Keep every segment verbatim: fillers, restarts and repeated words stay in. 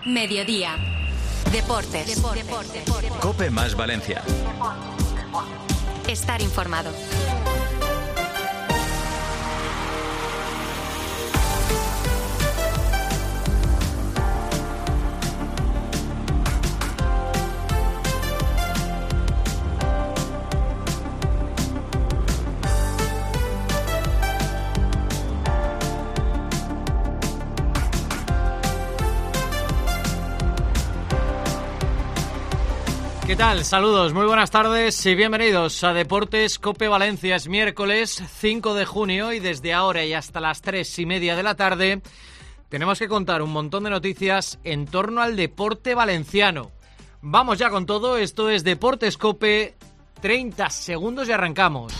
Mediodía. Deportes. Deportes. Deportes. COPE más Valencia. Estar informado. ¿Qué tal? Saludos, muy buenas tardes y bienvenidos a Deportes COPE Valencia. Es miércoles cinco de junio y desde ahora y hasta las tres y media de la tarde tenemos que contar un montón de noticias en torno al deporte valenciano. Vamos ya con todo, esto es Deportes COPE, treinta segundos y arrancamos.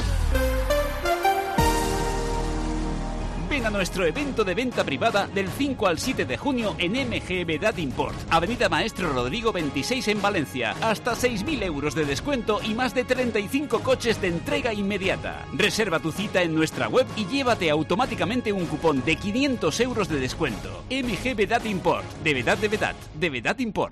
Ven a nuestro evento de venta privada del cinco al siete de junio en M G Vedad Import, Avenida Maestro Rodrigo veintiséis en Valencia. Hasta seis mil euros de descuento y más de treinta y cinco coches de entrega inmediata. Reserva tu cita en nuestra web y llévate automáticamente un cupón de quinientos euros de descuento. M G Vedad Import, de Vedad de Vedad, de Vedad Import.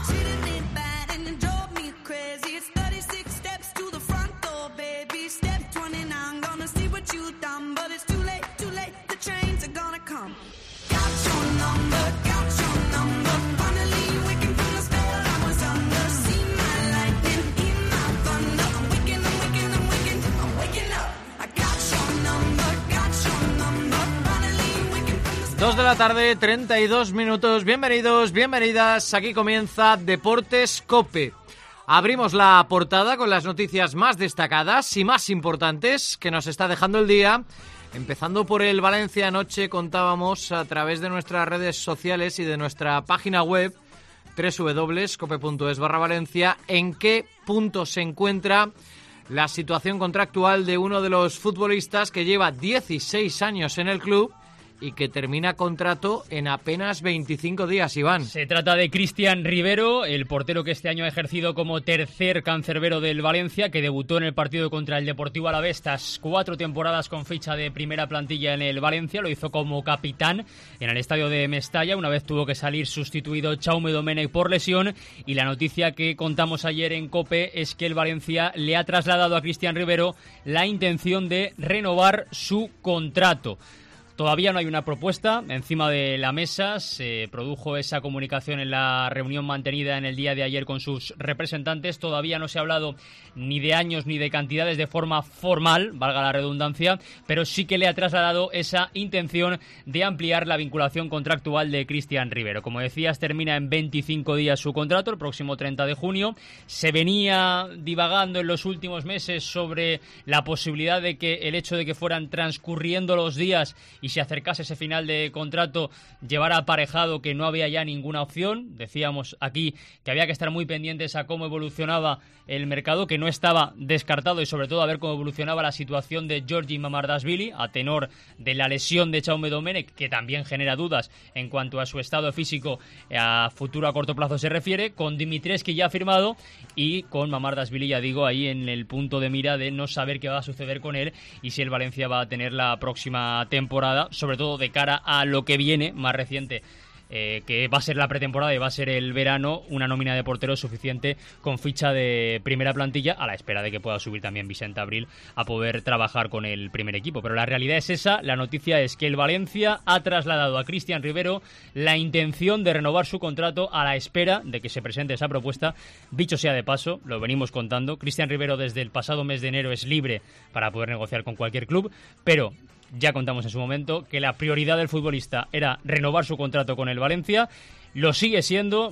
Dos de la tarde, treinta y dos minutos. Bienvenidos, bienvenidas. Aquí comienza Deportes COPE. Abrimos la portada con las noticias más destacadas y más importantes que nos está dejando el día. Empezando por el Valencia. Anoche contábamos a través de nuestras redes sociales y de nuestra página web doble u doble u doble u punto cope punto es barra Valencia en qué punto se encuentra la situación contractual de uno de los futbolistas que lleva dieciséis años en el club y que termina contrato en apenas veinticinco días, Iván. Se trata de Cristian Rivero, el portero que este año ha ejercido como tercer cancerbero del Valencia, que debutó en el partido contra el Deportivo Alavés tras cuatro temporadas con ficha de primera plantilla en el Valencia. Lo hizo como capitán en el estadio de Mestalla. Una vez tuvo que salir sustituido Jaume Domènech por lesión. Y la noticia que contamos ayer en COPE es que el Valencia le ha trasladado a Cristian Rivero la intención de renovar su contrato. Todavía no hay una propuesta encima de la mesa. Se produjo esa comunicación en la reunión mantenida en el día de ayer con sus representantes. Todavía no se ha hablado ni de años ni de cantidades de forma formal, valga la redundancia, pero sí que le ha trasladado esa intención de ampliar la vinculación contractual de Cristian Rivero. Como decías, termina en veinticinco días su contrato, el próximo treinta de junio. Se venía divagando en los últimos meses sobre la posibilidad de que el hecho de que fueran transcurriendo los días y se acercase ese final de contrato llevara aparejado que no había ya ninguna opción. Decíamos aquí que había que estar muy pendientes a cómo evolucionaba el mercado, que no estaba descartado y sobre todo a ver cómo evolucionaba la situación de Georgi Mamardashvili a tenor de la lesión de Jaume Domènech, que también genera dudas en cuanto a su estado físico a futuro a corto plazo se refiere, con Dimitrescu ya ha firmado y con Mamardashvili, ya digo, ahí en el punto de mira de no saber qué va a suceder con él y si el Valencia va a tener la próxima temporada, sobre todo de cara a lo que viene más reciente, eh, que va a ser la pretemporada y va a ser el verano, una nómina de porteros suficiente con ficha de primera plantilla, a la espera de que pueda subir también Vicente Abril a poder trabajar con el primer equipo. Pero la realidad es esa, la noticia es que el Valencia ha trasladado a Cristian Rivero la intención de renovar su contrato a la espera de que se presente esa propuesta. Dicho sea de paso, lo venimos contando, Cristian Rivero desde el pasado mes de enero es libre para poder negociar con cualquier club, pero ya contamos en su momento que la prioridad del futbolista era renovar su contrato con el Valencia. Lo sigue siendo,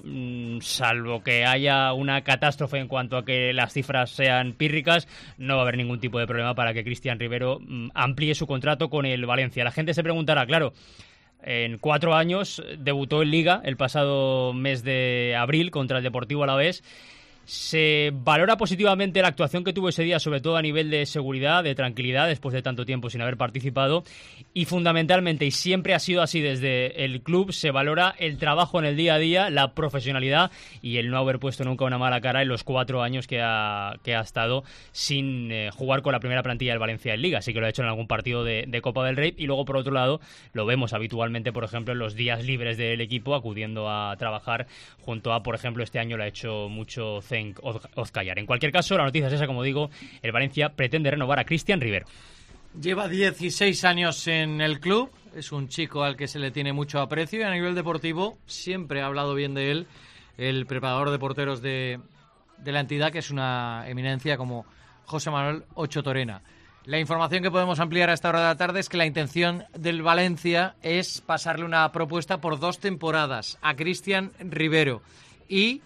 salvo que haya una catástrofe en cuanto a que las cifras sean pírricas. No va a haber ningún tipo de problema para que Cristian Rivero amplíe su contrato con el Valencia. La gente se preguntará, claro, en cuatro años debutó en Liga el pasado mes de abril contra el Deportivo Alavés. Se valora positivamente la actuación que tuvo ese día, sobre todo a nivel de seguridad, de tranquilidad, después de tanto tiempo sin haber participado, y fundamentalmente, y siempre ha sido así desde el club, se valora el trabajo en el día a día, la profesionalidad y el no haber puesto nunca una mala cara en los cuatro años que ha, que ha estado sin eh, jugar con la primera plantilla del Valencia en Liga. Sí que lo ha hecho en algún partido de, de Copa del Rey, y luego, por otro lado, lo vemos habitualmente, por ejemplo, en los días libres del equipo, acudiendo a trabajar junto a, por ejemplo, este año lo ha hecho mucho Cenk Ozkayar. En cualquier caso, la noticia es esa, como digo, el Valencia pretende renovar a Cristian Rivero. Lleva dieciséis años en el club, es un chico al que se le tiene mucho aprecio y a nivel deportivo siempre ha hablado bien de él el preparador de porteros de, de la entidad, que es una eminencia como José Manuel Ocho Torena. La información que podemos ampliar a esta hora de la tarde es que la intención del Valencia es pasarle una propuesta por dos temporadas a Cristian Rivero y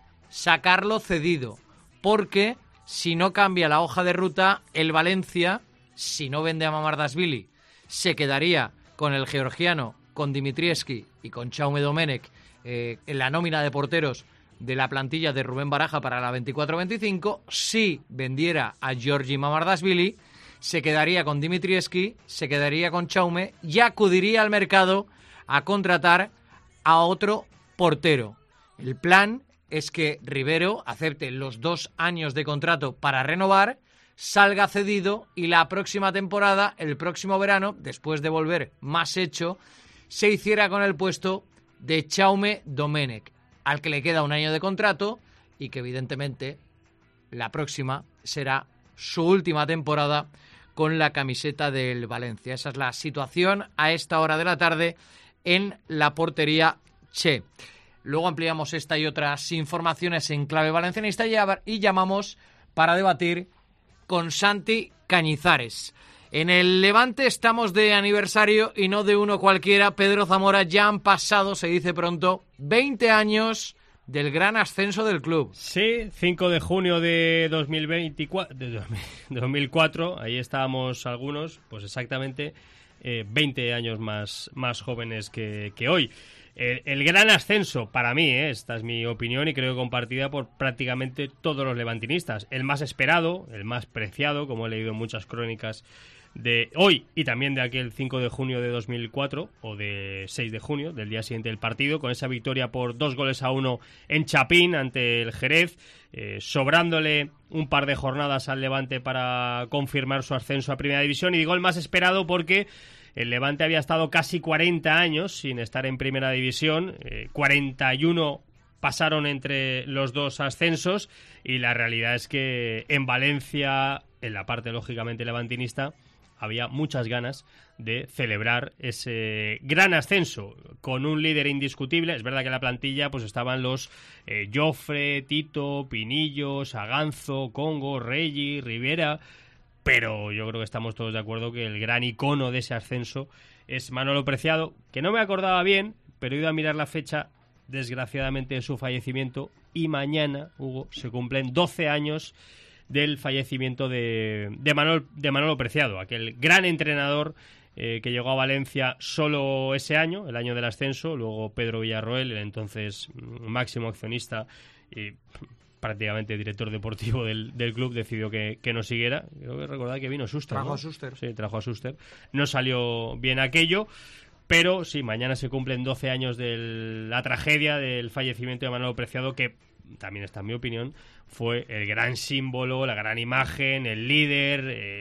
sacarlo cedido, porque si no cambia la hoja de ruta, el Valencia, si no vende a Mamardashvili, se quedaría con el georgiano, con Dimitrievski y con Jaume Domenech eh, en la nómina de porteros de la plantilla de Rubén Baraja para la veinticuatro veinticinco. Si vendiera a Giorgi Mamardashvili, se quedaría con Dimitrievski, se quedaría con Jaume y acudiría al mercado a contratar a otro portero. El plan es que Rivero acepte los dos años de contrato para renovar, salga cedido y la próxima temporada, el próximo verano, después de volver más hecho, se hiciera con el puesto de Jaume Domenech, al que le queda un año de contrato y que evidentemente la próxima será su última temporada con la camiseta del Valencia. Esa es la situación a esta hora de la tarde en la portería Che. Luego ampliamos esta y otras informaciones en clave valencianista y llamamos para debatir con Santi Cañizares. En el Levante estamos de aniversario y no de uno cualquiera. Pedro Zamora, ya han pasado, se dice pronto, veinte años del gran ascenso del club. Sí, cinco de junio de dos mil veinticuatro, de dos mil cuatro, ahí estábamos algunos, pues exactamente eh, veinte años más, más jóvenes que, que hoy. El, el gran ascenso, para mí, eh, esta es mi opinión y creo compartida por prácticamente todos los levantinistas. El más esperado, el más preciado, como he leído en muchas crónicas de hoy y también de aquel cinco de junio de dos mil cuatro o de seis de junio, del día siguiente del partido, con esa victoria por dos goles a uno en Chapín ante el Jerez, eh, sobrándole un par de jornadas al Levante para confirmar su ascenso a Primera División. Y digo el más esperado porque el Levante había estado casi cuarenta años sin estar en Primera División, eh, cuarenta y uno pasaron entre los dos ascensos, y la realidad es que en Valencia, en la parte lógicamente levantinista, había muchas ganas de celebrar ese gran ascenso con un líder indiscutible. Es verdad que en la plantilla pues estaban los eh, Jofre, Tito, Pinillo, Saganzo, Congo, Reggi, Rivera, pero yo creo que estamos todos de acuerdo que el gran icono de ese ascenso es Manolo Preciado, que no me acordaba bien, pero he ido a mirar la fecha, desgraciadamente, de su fallecimiento, y mañana, Hugo, se cumplen doce años del fallecimiento de, de, Manolo, de Manolo Preciado, aquel gran entrenador eh, que llegó a Valencia solo ese año, el año del ascenso. Luego Pedro Villarroel, el entonces máximo accionista y prácticamente director deportivo del, del club, decidió que, que no siguiera. Creo que recordar que vino Suster, Trajo ¿no? a Suster. Sí, trajo a Suster. No salió bien aquello, pero sí, mañana se cumplen doce años de la tragedia del fallecimiento de Manolo Preciado, que también está en mi opinión, fue el gran símbolo, la gran imagen, el líder,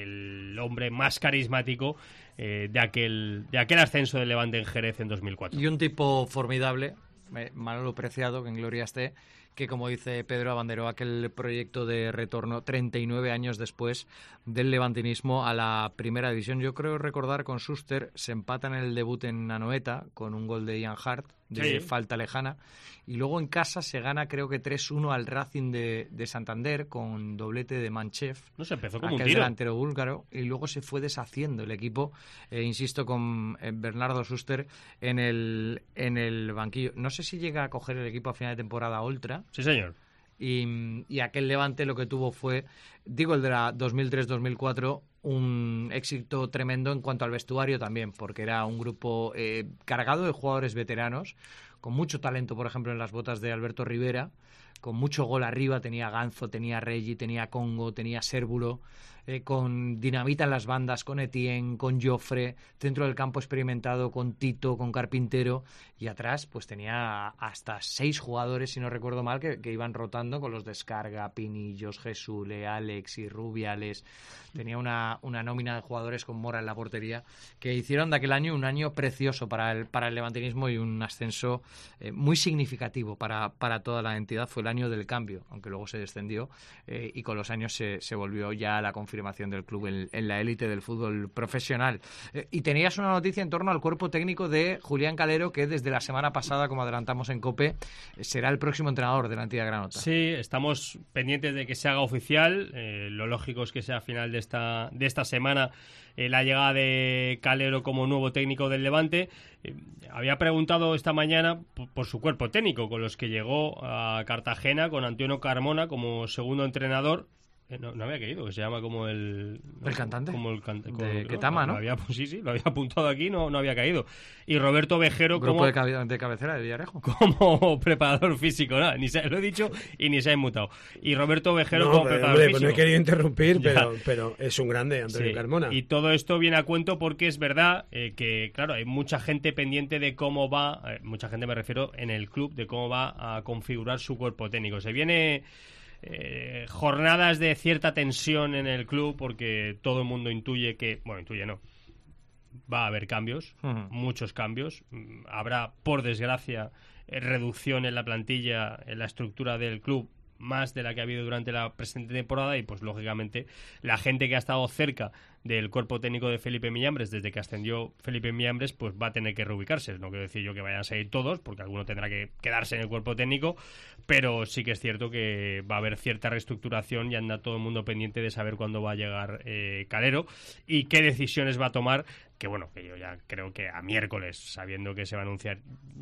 el hombre más carismático eh, de aquel de aquel ascenso del Levante en Jerez en dos mil cuatro. Y un tipo formidable, Manolo Preciado, que en gloria esté, que, como dice Pedro, abanderó aquel proyecto de retorno treinta y nueve años después del levantinismo a la Primera División. Yo creo recordar, con Suster se empata en el debut en Anoeta con un gol de Ian Hart de sí. falta lejana, y luego en casa se gana creo que tres uno al Racing de, de Santander con doblete de Manchev. No se empezó como un aquel tiro. delantero búlgaro, y luego se fue deshaciendo el equipo, eh, insisto, con eh, Bernardo Suster en el, en el banquillo. No sé si llega a coger el equipo a final de temporada Oltra. Sí, señor. Y, y aquel Levante lo que tuvo fue, digo, el de la dos mil tres dos mil cuatro, un éxito tremendo en cuanto al vestuario también, porque era un grupo eh, cargado de jugadores veteranos, con mucho talento, por ejemplo, en las botas de Alberto Rivera, con mucho gol arriba, tenía Ganzo, tenía Reggi, tenía Congo, tenía Sérvulo, eh, con dinamita en las bandas, con Etienne, con Joffre, centro del campo experimentado con Tito, con Carpintero, y atrás pues tenía hasta seis jugadores, si no recuerdo mal, que, que iban rotando con los Descarga, Pinillos, Jesule, Alex y Rubiales. Tenía una, una nómina de jugadores con Mora en la portería que hicieron de aquel año un año precioso para el, para el levantinismo y un ascenso eh, muy significativo para, para toda la entidad. Fue el año del cambio, aunque luego se descendió, eh, y con los años se, se volvió ya la confirmación del club en, en la élite del fútbol profesional. Eh, y tenías una noticia en torno al cuerpo técnico de Julián Calero, que desde la semana pasada, como adelantamos en COPE, eh, será el próximo entrenador de la entidad granota. Sí, estamos pendientes de que se haga oficial. Eh, lo lógico es que sea a final de esta, de esta semana eh, la llegada de Calero como nuevo técnico del Levante. Eh, había preguntado esta mañana por, por su cuerpo técnico, con los que llegó a Cartagena, con Antonio Carmona como segundo entrenador. Eh, no, no había caído, que se llama como el... ¿El no, cantante? Como el cantante. De Ketama, ¿no? Lo había, sí, sí, lo había apuntado aquí, no, no había caído. Y Roberto Vejero Grupo como... de, cabe- de cabecera de Villarejo. Como preparador físico, nada, ni se, lo he dicho y ni se ha inmutado. Y Roberto Vejero no, como pero, preparador hombre, físico. Pues no he querido interrumpir, pero, pero es un grande, Antonio Sí, Carmona. y todo esto viene a cuento porque es verdad eh, que, claro, hay mucha gente pendiente de cómo va, eh, mucha gente me refiero en el club, de cómo va a configurar su cuerpo técnico. Se viene... Eh, jornadas de cierta tensión en el club porque todo el mundo intuye que, bueno, intuye no, va a haber cambios, uh-huh. muchos cambios. Habrá, por desgracia, eh, reducción en la plantilla, en la estructura del club, más de la que ha habido durante la presente temporada, y pues lógicamente la gente que ha estado cerca del cuerpo técnico de Felipe Millambres desde que ascendió Felipe Millambres pues va a tener que reubicarse. No quiero decir yo que vayan a seguir todos, porque alguno tendrá que quedarse en el cuerpo técnico, pero sí que es cierto que va a haber cierta reestructuración y anda todo el mundo pendiente de saber cuándo va a llegar eh, Calero y qué decisiones va a tomar, que bueno, que yo ya creo que a miércoles, sabiendo que se va a anunciar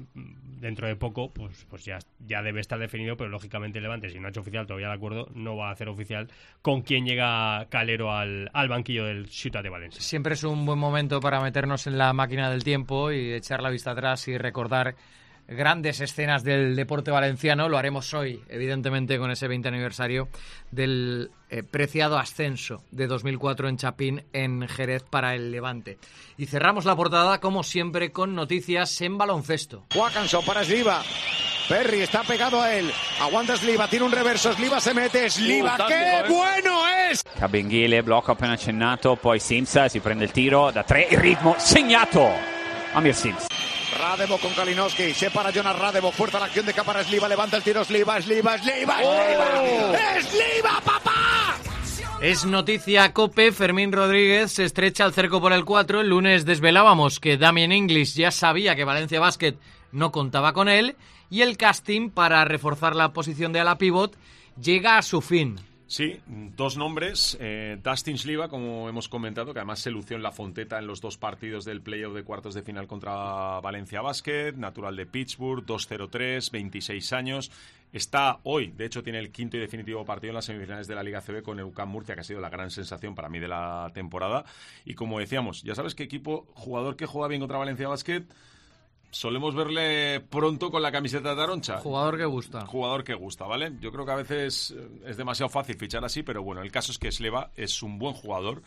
dentro de poco, pues pues ya, ya debe estar definido, pero lógicamente el Levante, si no ha hecho oficial todavía el acuerdo, no va a hacer oficial con quién llega Calero al, al banquillo del Ciutat de Valencia. Siempre es un buen momento para meternos en la máquina del tiempo y echar la vista atrás y recordar grandes escenas del deporte valenciano. Lo haremos hoy, evidentemente, con ese veinte aniversario del eh, preciado ascenso de dos mil cuatro en Chapín, en Jerez, para el Levante. Y cerramos la portada, como siempre, con noticias en baloncesto. Joaquinson para Sliva. Perry está pegado a él. Aguanta Sliva, tiene un reverso. Sliva se mete. Sliva, uh, ¡qué eh. bueno es! Kabengele blocca appena accennato, poi Sims si prende il tiro da tre, il ritmo segnato. Amir Sims. Radevo con Kalinowski, separa Jonas Radevo, fuerza la acción de capa para Sliva, levanta el tiro Sliva, Sliva, Sliva, oh. Sliva, Sliva, papá. Es noticia COPE, Fermín Rodríguez se estrecha el cerco por el cuatro. El lunes desvelábamos que Damien English ya sabía que Valencia Basket no contaba con él y el casting para reforzar la posición de ala pivot llega a su fin. Sí, dos nombres, eh, Dustin Sliva, como hemos comentado, que además se lució en la Fonteta en los dos partidos del playoff de cuartos de final contra Valencia Basket, natural de Pittsburgh, dos cero tres, veintiséis años. Está hoy, de hecho tiene el quinto y definitivo partido en las semifinales de la Liga C B con el U C A M Murcia, que ha sido la gran sensación para mí de la temporada. Y como decíamos, ya sabes qué equipo, jugador que juega bien contra Valencia Basket, solemos verle pronto con la camiseta de Aroncha. Jugador que gusta. Jugador que gusta, ¿vale? Yo creo que a veces es demasiado fácil fichar así, pero bueno, el caso es que Sleva es un buen jugador.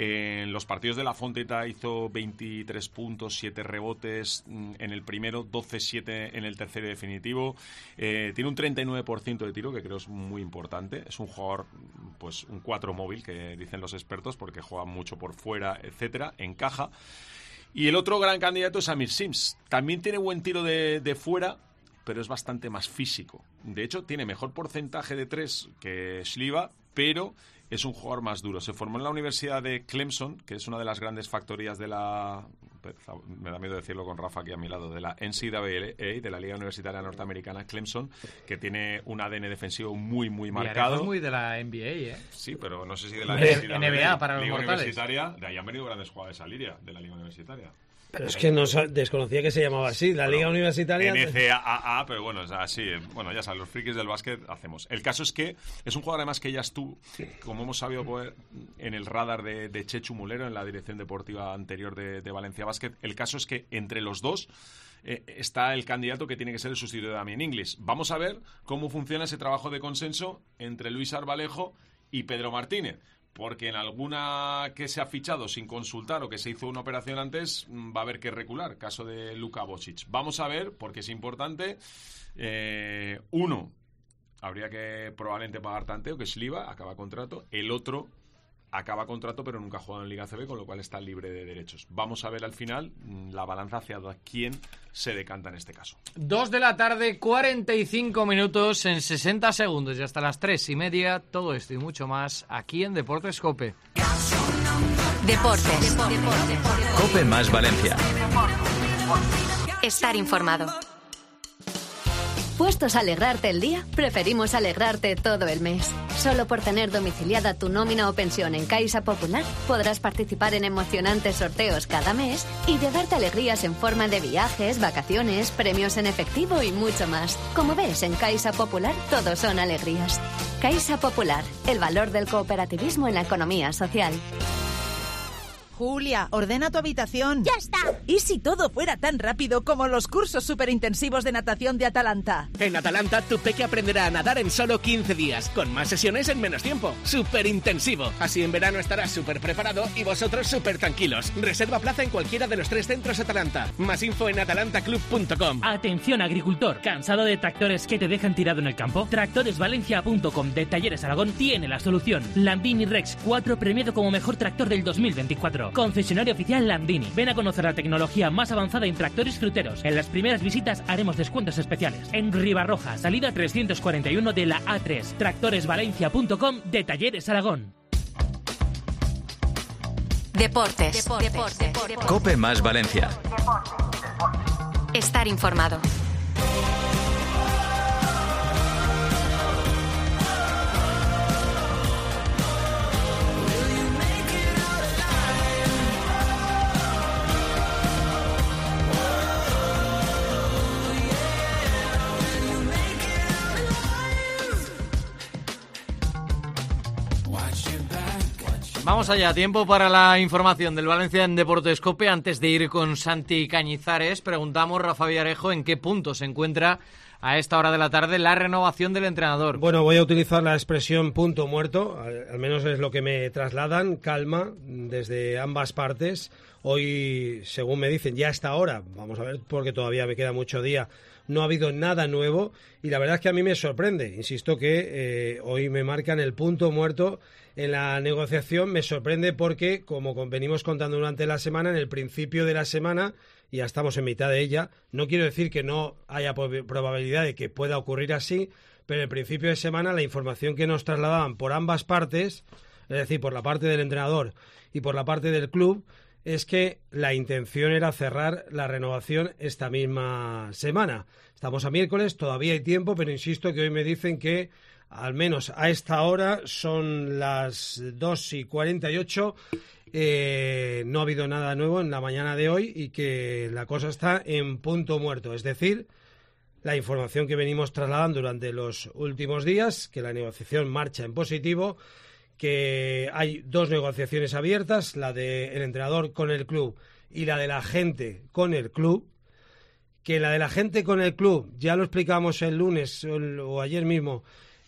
En los partidos de la Fonteta hizo veintitrés puntos, siete rebotes en el primero, doce siete en el tercero y definitivo. Eh, tiene un treinta y nueve por ciento de tiro, que creo es muy importante. Es un jugador, pues un cuatro móvil, que dicen los expertos, porque juega mucho por fuera, etcétera, encaja. Y el otro gran candidato es Amir Sims. También tiene buen tiro de, de fuera, pero es bastante más físico. De hecho, tiene mejor porcentaje de tres que Sliva, pero es un jugador más duro. Se formó en la Universidad de Clemson, que es una de las grandes factorías de la... Me da miedo decirlo con Rafa aquí a mi lado, de la N C A A, de la Liga Universitaria Norteamericana, Clemson, que tiene un A D N defensivo muy, muy marcado. Es muy de la N B A, ¿eh? Sí, pero no sé si de la N B A para los Liga mortales. Universitaria, de ahí han venido grandes jugadores a Liria, de la Liga Universitaria. Pero es que no desconocía que se llamaba así, la Liga bueno, Universitaria. N C A A, pero bueno, es así. Bueno, ya sabes, los frikis del básquet hacemos. El caso es que es un jugador además que ya estuvo, como hemos sabido, poder, en el radar de, de Chechu Mulero, en la dirección deportiva anterior de, de Valencia Basket. El caso es que entre los dos eh, está el candidato que tiene que ser el sustituto de Damien Inglis. Vamos a ver cómo funciona ese trabajo de consenso entre Luis Arbalejo y Pedro Martínez, porque en alguna que se ha fichado sin consultar o que se hizo una operación antes va a haber que recular, caso de Luka Bocic. Vamos a ver, porque es importante. Eh, uno, habría que probablemente pagar tanteo, que es Sliva, acaba contrato. El otro acaba contrato, pero nunca ha jugado en Liga A C B, con lo cual está libre de derechos. Vamos a ver al final la balanza hacia quién se decanta en este caso. Dos de la tarde, cuarenta y cinco minutos en sesenta segundos y hasta las tres y media. Todo esto y mucho más aquí en Deportes Cope. Deportes. Cope más Valencia. Estar informado. ¿Puestos a alegrarte el día? Preferimos alegrarte todo el mes. Solo por tener domiciliada tu nómina o pensión en Caixa Popular, podrás participar en emocionantes sorteos cada mes y llevarte alegrías en forma de viajes, vacaciones, premios en efectivo y mucho más. Como ves, en Caixa Popular todo son alegrías. Caixa Popular, el valor del cooperativismo en la economía social. Julia, ordena tu habitación. ¡Ya está! ¿Y si todo fuera tan rápido como los cursos superintensivos de natación de Atalanta? En Atalanta, tu peque aprenderá a nadar en solo quince días, con más sesiones en menos tiempo. ¡Superintensivo! Así en verano estarás súper preparado y vosotros súper tranquilos. Reserva plaza en cualquiera de los tres centros Atalanta. Más info en atalanta club punto com. Atención agricultor, ¿cansado de tractores que te dejan tirado en el campo? tractores valencia punto com de Talleres Aragón tiene la solución. Landini Rex cuatro premiado como mejor tractor del dos mil veinticuatro. Concesionario oficial Landini. Ven a conocer la tecnología más avanzada en tractores fruteros. En las primeras visitas haremos descuentos especiales. En Ribarroja, salida trescientos cuarenta y uno de la A tres. tractores valencia punto com de Talleres Aragón. Deportes. Deportes. Deportes. Cope más Valencia. Estar informado. Vamos allá, tiempo para la información del Valencia en Deportes Cope. Antes de ir con Santi Cañizares, preguntamos, Rafa Villarejo, en qué punto se encuentra a esta hora de la tarde la renovación del entrenador. Bueno, voy a utilizar la expresión punto muerto, al, al menos es lo que me trasladan, calma desde ambas partes. Hoy, según me dicen, ya a esta hora, vamos a ver porque todavía me queda mucho día, no ha habido nada nuevo y la verdad es que a mí me sorprende. Insisto que eh, hoy me marcan el punto muerto en la negociación. Me sorprende porque, como venimos contando durante la semana, en el principio de la semana, y ya estamos en mitad de ella, no quiero decir que no haya probabilidad de que pueda ocurrir así, pero en el principio de semana la información que nos trasladaban por ambas partes, es decir, por la parte del entrenador y por la parte del club, es que la intención era cerrar la renovación esta misma semana. Estamos a miércoles, todavía hay tiempo, pero insisto que hoy me dicen que al menos a esta hora son las dos y cuarenta y ocho, eh, no ha habido nada nuevo en la mañana de hoy y que la cosa está en punto muerto. Es decir, la información que venimos trasladando durante los últimos días, que la negociación marcha en positivo, que hay dos negociaciones abiertas, la del entrenador con el club y la de la gente con el club, que la de la gente con el club, ya lo explicamos el lunes o, el, o ayer mismo,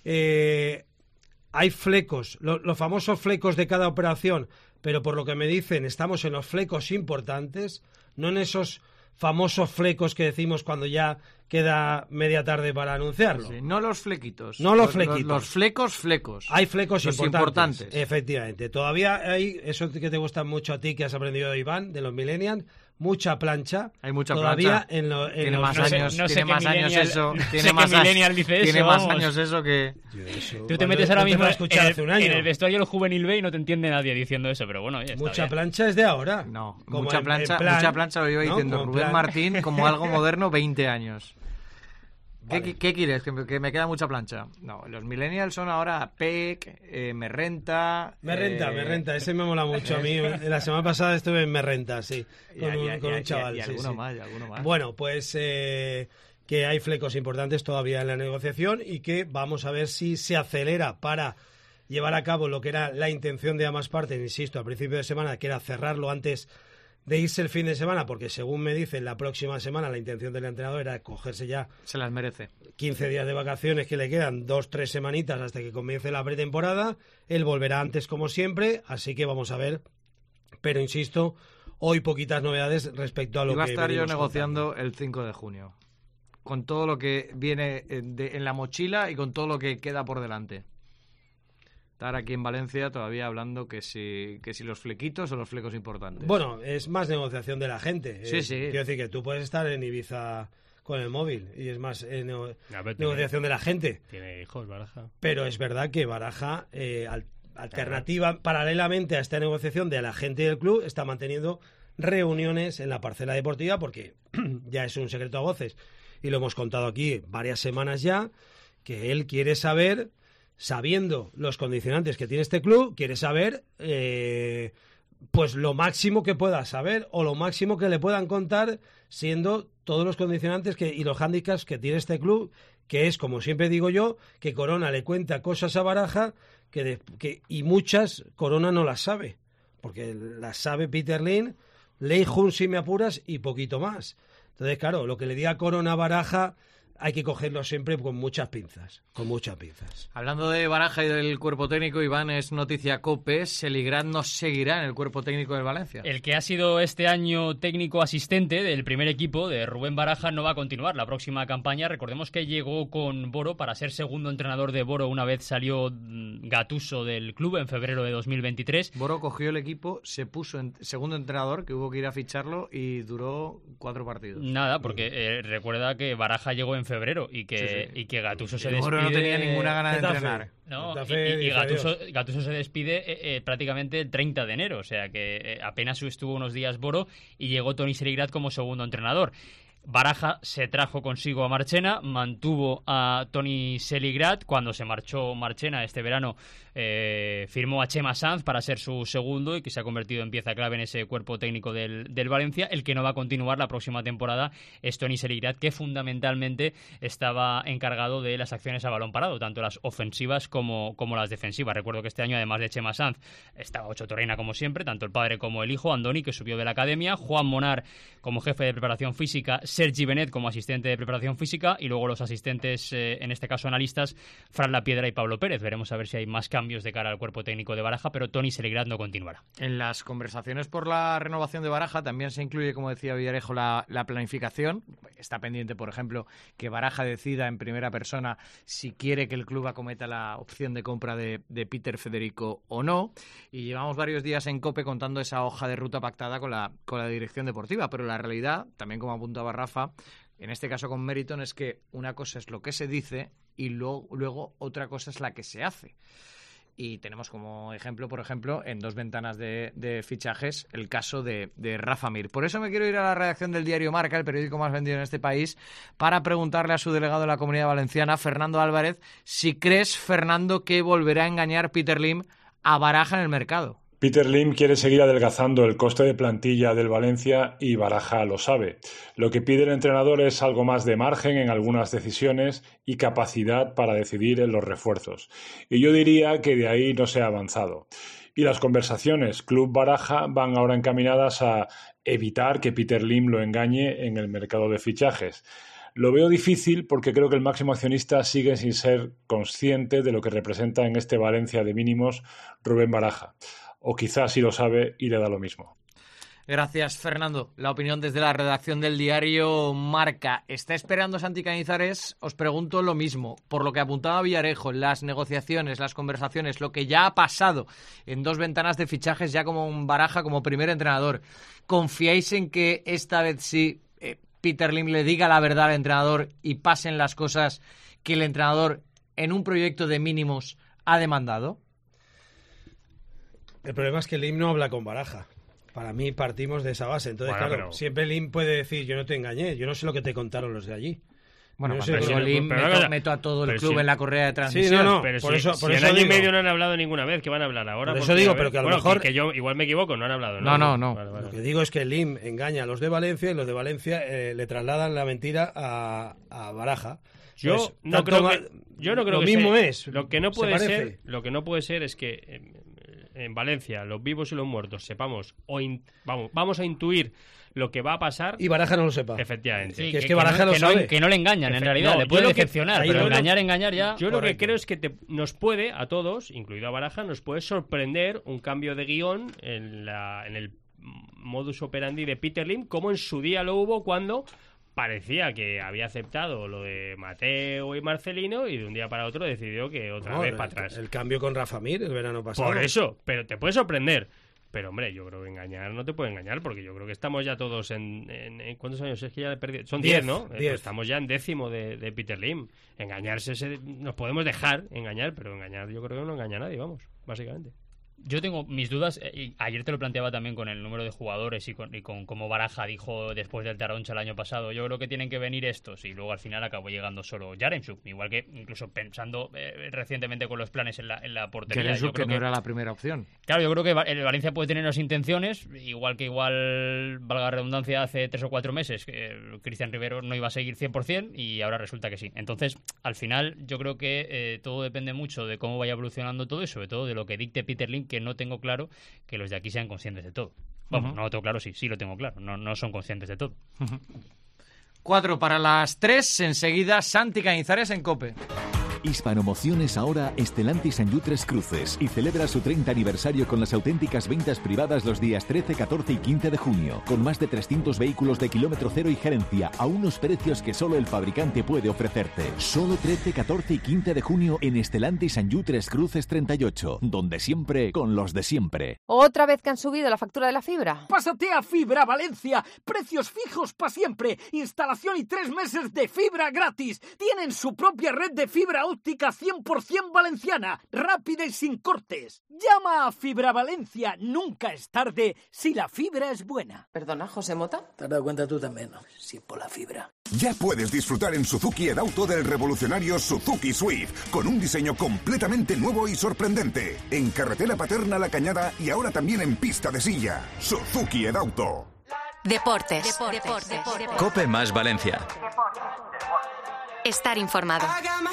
eh, hay flecos, lo, los famosos flecos de cada operación, pero por lo que me dicen estamos en los flecos importantes, no en esos famosos flecos que decimos cuando ya queda media tarde para anunciarlo. Sí, no los flequitos. No los, los flequitos. Los, los flecos, flecos. Hay flecos los importantes, importantes. Efectivamente. Todavía hay, eso que te gusta mucho a ti, que has aprendido de Iván, de los millennials, mucha plancha. Hay mucha todavía plancha. En lo, en tiene los más no sé, años, no sé tiene más años eso. Tiene más millennial dice Tiene eso, más vamos. años eso que... Eso, Tú te metes ahora mismo a escuchar en, hace un año. en el vestuario del Juvenil B y no te entiende nadie diciendo eso, pero bueno, ya está Mucha bien. plancha es de ahora. No, Como mucha en- plancha, en plan, mucha plancha lo iba ¿no? diciendo Como en Rubén plan- Martín como algo moderno, veinte años. Vale. ¿Qué, ¿Qué quieres? ¿Que me, que me queda mucha plancha? No, los millennials son ahora P E C, eh, Me Renta... Me renta, eh, me renta, ese me mola mucho a mí. La semana pasada estuve en Me Renta, sí, y- con, y- un, y- con y- un chaval. y sí, alguno sí. más, y alguno más. Bueno, pues eh, que hay flecos importantes todavía en la negociación y que vamos a ver si se acelera para llevar a cabo lo que era la intención de ambas partes, insisto, a principio de semana, que era cerrarlo antes de irse el fin de semana, porque según me dicen, la próxima semana la intención del entrenador era cogerse ya... Se las merece. quince días de vacaciones que le quedan, dos, tres semanitas hasta que comience la pretemporada. Él volverá antes como siempre, así que vamos a ver. Pero insisto, hoy poquitas novedades respecto a lo que... Y va a estar yo negociando contando. el cinco de junio, con todo lo que viene en, de, en la mochila y con todo lo que queda por delante. Estar aquí en Valencia todavía hablando que si, que si los flequitos o los flecos importantes. Bueno, es más negociación de la gente. Sí, eh, sí. Quiero decir que tú puedes estar en Ibiza con el móvil y es más eh, nego- A ver, negociación tiene- de la gente. Tiene hijos, Baraja. Pero es verdad que Baraja, eh, al- alternativa, paralelamente a esta negociación de la gente del club, está manteniendo reuniones en la parcela deportiva porque ya es un secreto a voces y lo hemos contado aquí varias semanas ya, que él quiere saber... sabiendo los condicionantes que tiene este club, quiere saber eh, pues lo máximo que pueda saber o lo máximo que le puedan contar, siendo todos los condicionantes que, y los hándicaps que tiene este club, que es, como siempre digo yo, que Corona le cuenta cosas a Baraja que, de, que y muchas Corona no las sabe, porque las sabe Peter Lim, Lei Jun si me apuras y poquito más. Entonces, claro, lo que le diga Corona a Baraja hay que cogerlo siempre con muchas pinzas, con muchas pinzas. Hablando de Baraja y del cuerpo técnico, Iván, es noticia COPE, Seligrat no seguirá en el cuerpo técnico del Valencia. El que ha sido este año técnico asistente del primer equipo de Rubén Baraja no va a continuar la próxima campaña. Recordemos que llegó con Boro para ser segundo entrenador de Boro una vez salió Gattuso del club en febrero de dos mil veintitrés. Boro cogió el equipo, se puso en segundo entrenador, que hubo que ir a ficharlo y duró cuatro partidos. Nada, porque eh, recuerda que Baraja llegó en febrero y que, Sí, sí. y que Gattuso se El despide... Boro no tenía ninguna gana de Getafe. entrenar. No, y, Getafe y- y dice Gattuso, adiós. Gattuso se despide eh, eh, prácticamente el treinta de enero, o sea que eh, apenas estuvo unos días Boro y llegó Toni Seligrat como segundo entrenador. Baraja se trajo consigo a Marchena, mantuvo a Toni Seligrat. Cuando se marchó Marchena este verano, eh, firmó a Chema Sanz para ser su segundo y que se ha convertido en pieza clave en ese cuerpo técnico del, del Valencia. El que no va a continuar la próxima temporada es Toni Seligrat, que fundamentalmente estaba encargado de las acciones a balón parado, tanto las ofensivas como, como las defensivas. Recuerdo que este año, además de Chema Sanz, estaba Ocho Torreina como siempre, tanto el padre como el hijo, Andoni, que subió de la academia, Juan Monar como jefe de preparación física, Sergi Benet como asistente de preparación física y luego los asistentes, eh, en este caso analistas, Fran Lapiedra y Pablo Pérez. Veremos a ver si hay más cambios de cara al cuerpo técnico de Baraja, pero Toni Seligrat no continuará. En las conversaciones por la renovación de Baraja también se incluye, como decía Villarejo, la, la planificación. Está pendiente, por ejemplo, que Baraja decida en primera persona si quiere que el club acometa la opción de compra de, de Peter Federico o no. Y llevamos varios días en COPE contando esa hoja de ruta pactada con la, con la dirección deportiva, pero la realidad, también como apuntaba Rafa, en este caso con Meriton, es que una cosa es lo que se dice y luego, luego otra cosa es la que se hace. Y tenemos como ejemplo, por ejemplo, en dos ventanas de, de fichajes, el caso de, de Rafa Mir. Por eso me quiero ir a la redacción del diario Marca, el periódico más vendido en este país, para preguntarle a su delegado de la Comunidad Valenciana, Fernando Álvarez, si crees, Fernando, que volverá a engañar Peter Lim a Baraja en el mercado. Peter Lim quiere seguir adelgazando el coste de plantilla del Valencia y Baraja lo sabe. Lo que pide el entrenador es algo más de margen en algunas decisiones y capacidad para decidir en los refuerzos. Y yo diría que de ahí no se ha avanzado. Y las conversaciones Club Baraja van ahora encaminadas a evitar que Peter Lim lo engañe en el mercado de fichajes. Lo veo difícil porque creo que el máximo accionista sigue sin ser consciente de lo que representa en este Valencia de mínimos Rubén Baraja. O quizás sí lo sabe y le da lo mismo. Gracias, Fernando. La opinión desde la redacción del diario Marca. ¿Está esperando Santi Cañizares? Os pregunto lo mismo. Por lo que apuntaba Villarejo, las negociaciones, las conversaciones, lo que ya ha pasado en dos ventanas de fichajes ya como un Baraja, como primer entrenador. ¿Confiáis en que esta vez sí eh, Peter Lim le diga la verdad al entrenador y pasen las cosas que el entrenador en un proyecto de mínimos ha demandado? El problema es que Lim no habla con Baraja. Para mí partimos de esa base. Entonces, Bueno, claro, pero- siempre Lim puede decir, yo no te engañé, yo no sé lo que te contaron los de allí. Bueno, Yo no cuando sé digo lo que- Lim, pero meto, no, meto a todo el pero club sí. en la correa de Sí, transmisión. no, no, Pero por si, eso, si por en eso año y digo. medio no han hablado ninguna vez, ¿qué van a hablar ahora? Por eso Porque, digo, a ver, pero que a lo bueno, mejor- que yo igual me equivoco, no han hablado. No, no, no. Vale, vale. Lo que digo es que Lim engaña a los de Valencia y los de Valencia eh, le trasladan la mentira a, a Baraja. Yo Entonces, no tanto creo va- que yo no creo lo que mismo se- es. Lo que no se puede parece. ser, lo que no puede ser es que eh, en Valencia, los vivos y los muertos, sepamos, o in, vamos, vamos a intuir lo que va a pasar. Y Baraja no lo sepa. Efectivamente. Sí, que, que es que, que Baraja no, lo que sabe. No, que no le engañan, en Efe- realidad. no, le puede yo lo que- decepcionar, ahí pero lo- engañar, engañar ya... Yo lo Correcto. que creo es que te, nos puede, a todos, incluido a Baraja, nos puede sorprender un cambio de guión en, la, en el modus operandi de Peter Lim, como en su día lo hubo cuando parecía que había aceptado lo de Mateo y Marcelino y de un día para otro decidió que otra No, vez el, para atrás. el cambio con Rafa Mir el verano pasado. Por eso, pero te puede sorprender. Pero hombre, yo creo que engañar no te puede engañar, porque yo creo que estamos ya todos en... en, en ¿cuántos años? Es que ya he perdido... Son diez, ¿no? Eh, pues diez. estamos ya en décimo de, de Peter Lim. Engañarse, se- nos podemos dejar engañar, pero engañar yo creo que no engaña a nadie, vamos, básicamente. Yo tengo mis dudas, eh, y ayer te lo planteaba también con el número de jugadores y con, y con cómo Baraja dijo después del Taroncha el año pasado. Yo creo que tienen que venir estos y luego al final acabó llegando solo Yaremchuk, igual que incluso pensando eh, recientemente con los planes en la, en la portería. Yaremchuk, Yo creo que no era la primera opción. Claro, yo creo que Va- el Valencia puede tener unas intenciones, igual que igual, valga la redundancia, hace tres o cuatro meses que Cristian Rivero no iba a seguir cien por ciento y ahora resulta que sí. Entonces, al final, yo creo que eh, todo depende mucho de cómo vaya evolucionando todo y sobre todo de lo que dicte Peter Lim, que no tengo claro que los de aquí sean conscientes de todo. Vamos, Ujú. no lo tengo claro, sí, sí lo tengo claro, no, no son conscientes de todo. Cuatro para las tres, enseguida Santi Cañizares en COPE. Hispanomociones ahora Estelantis en Tres Cruces y celebra su treinta aniversario con las auténticas ventas privadas los días trece, catorce y quince de junio, con más de trescientos vehículos de kilómetro cero y gerencia a unos precios que solo el fabricante puede ofrecerte. Solo trece, catorce y quince de junio en Estelantis en Tres Cruces treinta y ocho, donde siempre con los de siempre. ¿Otra vez que han subido la factura de la fibra? Pásate a Fibra Valencia. Precios fijos para siempre. Instalación y tres meses de fibra gratis. Tienen su propia red de fibra óptica cien por ciento valenciana. Rápida y sin cortes. Llama a Fibra Valencia. Nunca es tarde si la fibra es buena. Perdona, José Mota. Te has dado cuenta tú también, ¿no? Sí, por la fibra. Ya puedes disfrutar en Suzuki Edauto del revolucionario Suzuki Swift, con un diseño completamente nuevo y sorprendente. En carretera Paterna La Cañada y ahora también en pista de silla. Suzuki Edauto. Deportes. Deportes. Deportes. Cope más Valencia. Estar informado.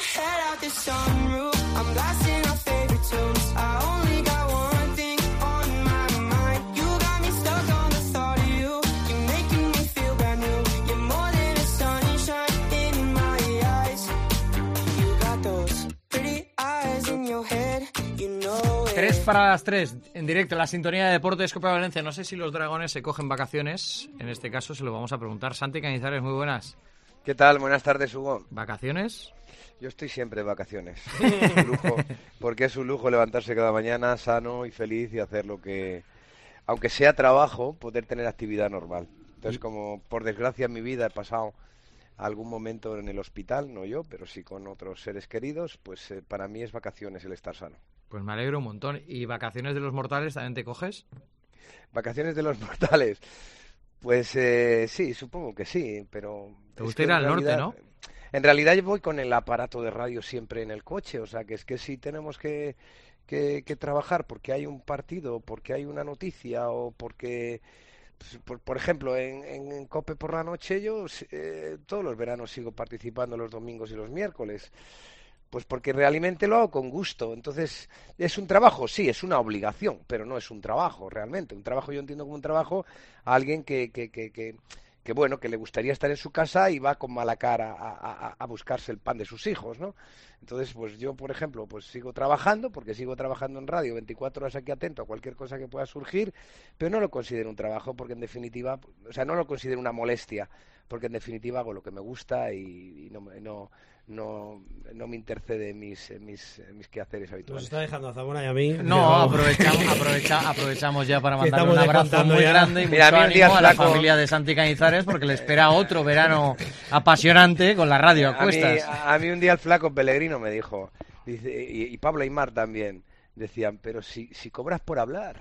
Tres para las tres, en directo, en la sintonía de Deportes Copa Valencia. No sé si los dragones se cogen vacaciones. En este caso se lo vamos a preguntar. Santi Cañizares, muy buenas. ¿Qué tal? Buenas tardes, Hugo. ¿Vacaciones? Yo estoy siempre de vacaciones. Es un lujo, porque es un lujo levantarse cada mañana sano y feliz y hacer lo que, aunque sea trabajo, poder tener actividad normal. Entonces, como por desgracia en mi vida he pasado algún momento en el hospital, no yo, pero sí con otros seres queridos, pues eh, para mí es vacaciones el estar sano. Pues me alegro un montón. ¿Y vacaciones de los mortales también te coges? ¿Vacaciones de los mortales? Pues eh, sí, supongo que sí, pero... Te gusta ir al norte, ¿no? En realidad yo voy con el aparato de radio siempre en el coche, o sea que es que si tenemos que, que, que trabajar porque hay un partido, porque hay una noticia o porque... Pues, por, por ejemplo, en, en, en COPE por la noche yo eh, todos los veranos sigo participando los domingos y los miércoles. Pues porque realmente lo hago con gusto. Entonces, ¿es un trabajo? Sí, es una obligación, pero no es un trabajo realmente. Un trabajo yo entiendo como un trabajo a alguien que, que, que, que, que bueno, que le gustaría estar en su casa y va con mala cara a, a, a buscarse el pan de sus hijos, ¿no? Entonces, pues yo, por ejemplo, pues sigo trabajando, porque sigo trabajando en radio veinticuatro horas aquí atento a cualquier cosa que pueda surgir, pero no lo considero un trabajo porque en definitiva, o sea, no lo considero una molestia, porque en definitiva hago lo que me gusta y, y no, no, no, no me intercede en mis, en mis, en mis quehaceres habituales. Nos está dejando a Zamora y a mí. No, aprovechamos, aprovecha, aprovechamos ya para Que mandar un estamos abrazo descontando muy ya. grande y mucho Mira, a mí un día ánimo a la flaco- familia de Santi Cañizares porque le espera otro verano apasionante con la radio a A mí, cuestas. a, a mí un día el flaco Pellegrino me dijo, dice, y, y Pablo Aymar también, decían, pero si, si cobras por hablar,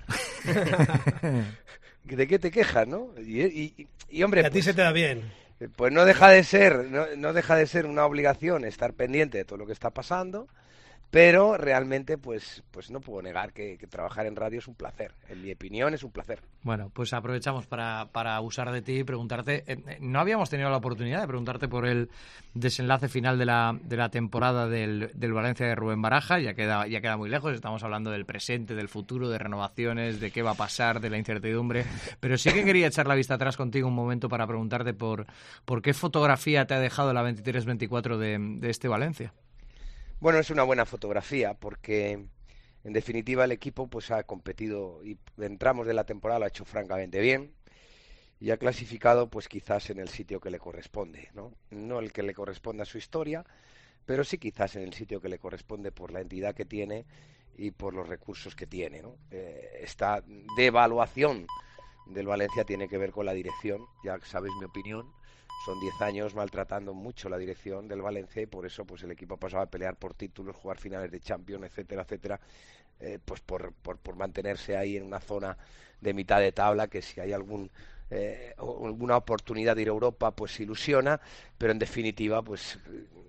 ¿de qué te quejas, no? Y, y, y, hombre, Y a ti pues, se te da bien. pues no deja de ser, no, no deja de ser una obligación estar pendiente de todo lo que está pasando, pero realmente pues pues no puedo negar que, que trabajar en radio es un placer, en mi opinión es un placer. Bueno, pues aprovechamos para, para usar de ti y preguntarte, eh, no habíamos tenido la oportunidad de preguntarte por el desenlace final de la, de la temporada del, del Valencia de Rubén Baraja, ya queda, ya queda muy lejos, estamos hablando del presente, del futuro, de renovaciones, de qué va a pasar, de la incertidumbre, pero sí que quería echar la vista atrás contigo un momento para preguntarte por, por qué fotografía te ha dejado la veintitrés veinticuatro de, de este Valencia. Bueno, es una buena fotografía porque, en definitiva, el equipo pues ha competido y en tramos de la temporada lo ha hecho francamente bien y ha clasificado pues quizás en el sitio que le corresponde, ¿no? No el que le corresponde a su historia, pero sí quizás en el sitio que le corresponde por la entidad que tiene y por los recursos que tiene, ¿no? Eh, esta devaluación del Valencia tiene que ver con la dirección, ya sabéis mi opinión. Son diez años maltratando mucho la dirección del Valencia y por eso pues el equipo ha pasado a pelear por títulos, jugar finales de Champions, etcétera, etcétera, eh, pues por, por, por mantenerse ahí en una zona de mitad de tabla que si hay algún eh, alguna oportunidad de ir a Europa pues ilusiona, pero en definitiva pues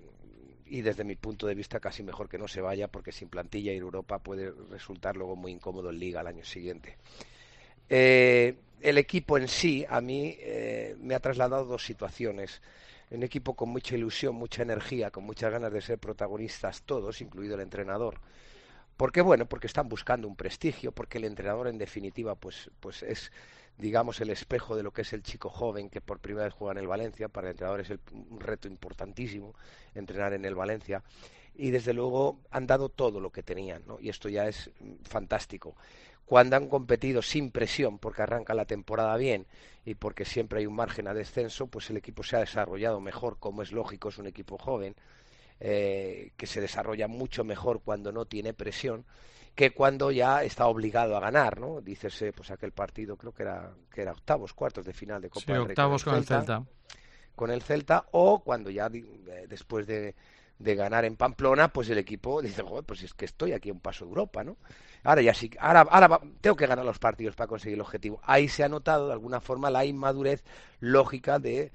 y desde mi punto de vista casi mejor que no se vaya porque sin plantilla ir a Europa puede resultar luego muy incómodo en Liga al año siguiente. Eh, el equipo en sí a mí eh, me ha trasladado dos situaciones. Un equipo con mucha ilusión, mucha energía, con muchas ganas de ser protagonistas todos, incluido el entrenador. ¿Por qué? Bueno, porque están buscando un prestigio, porque el entrenador en definitiva pues, pues es, digamos, el espejo de lo que es el chico joven que por primera vez juega en el Valencia. Para el entrenador es el, un reto importantísimo entrenar en el Valencia. Y desde luego han dado todo lo que tenían, ¿no? Y esto ya es fantástico. Cuando han competido sin presión, porque arranca la temporada bien y porque siempre hay un margen a descenso, pues el equipo se ha desarrollado mejor, como es lógico, es un equipo joven, eh, que se desarrolla mucho mejor cuando no tiene presión que cuando ya está obligado a ganar, ¿no? Dícese, pues aquel partido, creo que era que era octavos, cuartos de final de Copa sí, del Rey octavos con el Celta, con el Celta. Con el Celta, o cuando ya eh, después de... de ganar en Pamplona, pues el equipo dice, joder, pues es que estoy aquí a un paso de Europa, ¿no? Ahora ya sí, ahora, ahora va, tengo que ganar los partidos para conseguir el objetivo. Ahí se ha notado de alguna forma la inmadurez lógica de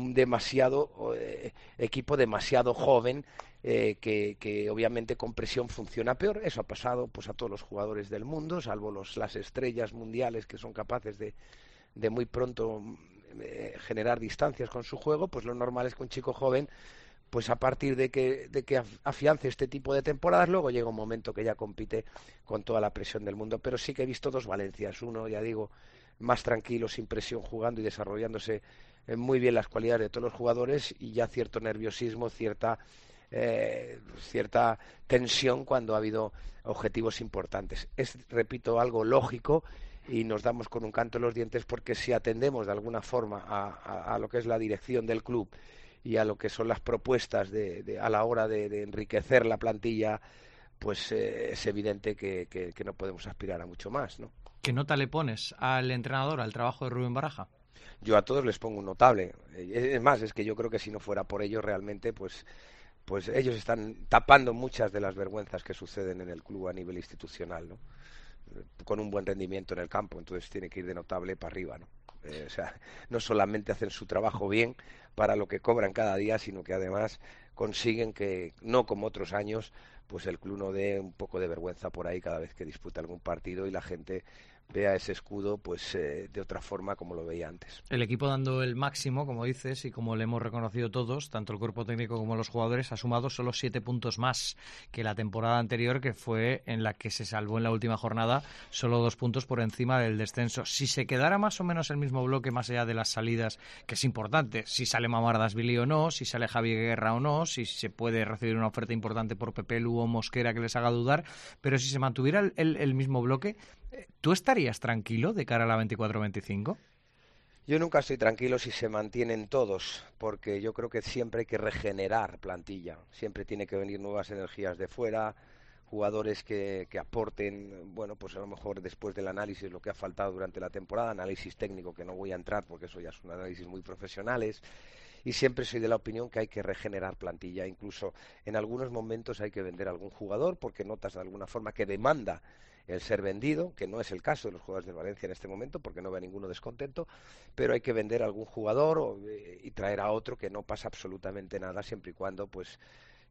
demasiado eh, equipo demasiado joven eh, que, que obviamente con presión funciona peor. Eso ha pasado pues a todos los jugadores del mundo, salvo los, las estrellas mundiales que son capaces de, de muy pronto eh, generar distancias con su juego. Pues lo normal es que un chico joven, pues a partir de que, de que afiance este tipo de temporadas, luego llega un momento que ya compite con toda la presión del mundo. Pero sí que he visto dos Valencias, uno, ya digo, más tranquilo, sin presión, jugando y desarrollándose muy bien las cualidades de todos los jugadores, y ya cierto nerviosismo, cierta eh, cierta tensión cuando ha habido objetivos importantes. Es, repito, algo lógico y nos damos con un canto en los dientes, porque si atendemos de alguna forma a, a, a lo que es la dirección del club y a lo que son las propuestas de, de, a la hora de, de enriquecer la plantilla, pues eh, es evidente que, que, que no podemos aspirar a mucho más, ¿no? ¿Qué nota le pones al entrenador, al trabajo de Rubén Baraja? Yo a todos les pongo un notable. Es más, es que yo creo que si no fuera por ellos realmente, pues, pues ellos están tapando muchas de las vergüenzas que suceden en el club a nivel institucional, ¿no? Con un buen rendimiento en el campo, entonces tiene que ir de notable para arriba, ¿no? Eh, o sea, no solamente hacen su trabajo bien para lo que cobran cada día, sino que además consiguen que, no como otros años, pues el club no dé un poco de vergüenza por ahí cada vez que disputa algún partido y la gente vea ese escudo pues eh, de otra forma como lo veía antes. El equipo dando el máximo, como dices, y como le hemos reconocido todos, tanto el cuerpo técnico como los jugadores, ha sumado solo siete puntos más que la temporada anterior, que fue en la que se salvó en la última jornada, solo dos puntos por encima del descenso. Si se quedara más o menos el mismo bloque, más allá de las salidas, que es importante, si sale Mamardashvili o no, si sale Javier Guerra o no, si se puede recibir una oferta importante por Pepe Lu o Mosquera que les haga dudar, pero si se mantuviera el, el, el mismo bloque, ¿tú estarías tranquilo de cara a la veinticuatro veinticinco? Yo nunca estoy tranquilo si se mantienen todos, porque yo creo que siempre hay que regenerar plantilla, siempre tiene que venir nuevas energías de fuera, jugadores que, que aporten, bueno, pues a lo mejor después del análisis lo que ha faltado durante la temporada, análisis técnico que no voy a entrar porque eso ya son análisis muy profesionales, y siempre soy de la opinión que hay que regenerar plantilla, incluso en algunos momentos hay que vender a algún jugador porque notas de alguna forma que demanda el ser vendido, que no es el caso de los jugadores del Valencia en este momento porque no ve a ninguno descontento, pero hay que vender a algún jugador o, eh, y traer a otro, que no pasa absolutamente nada siempre y cuando pues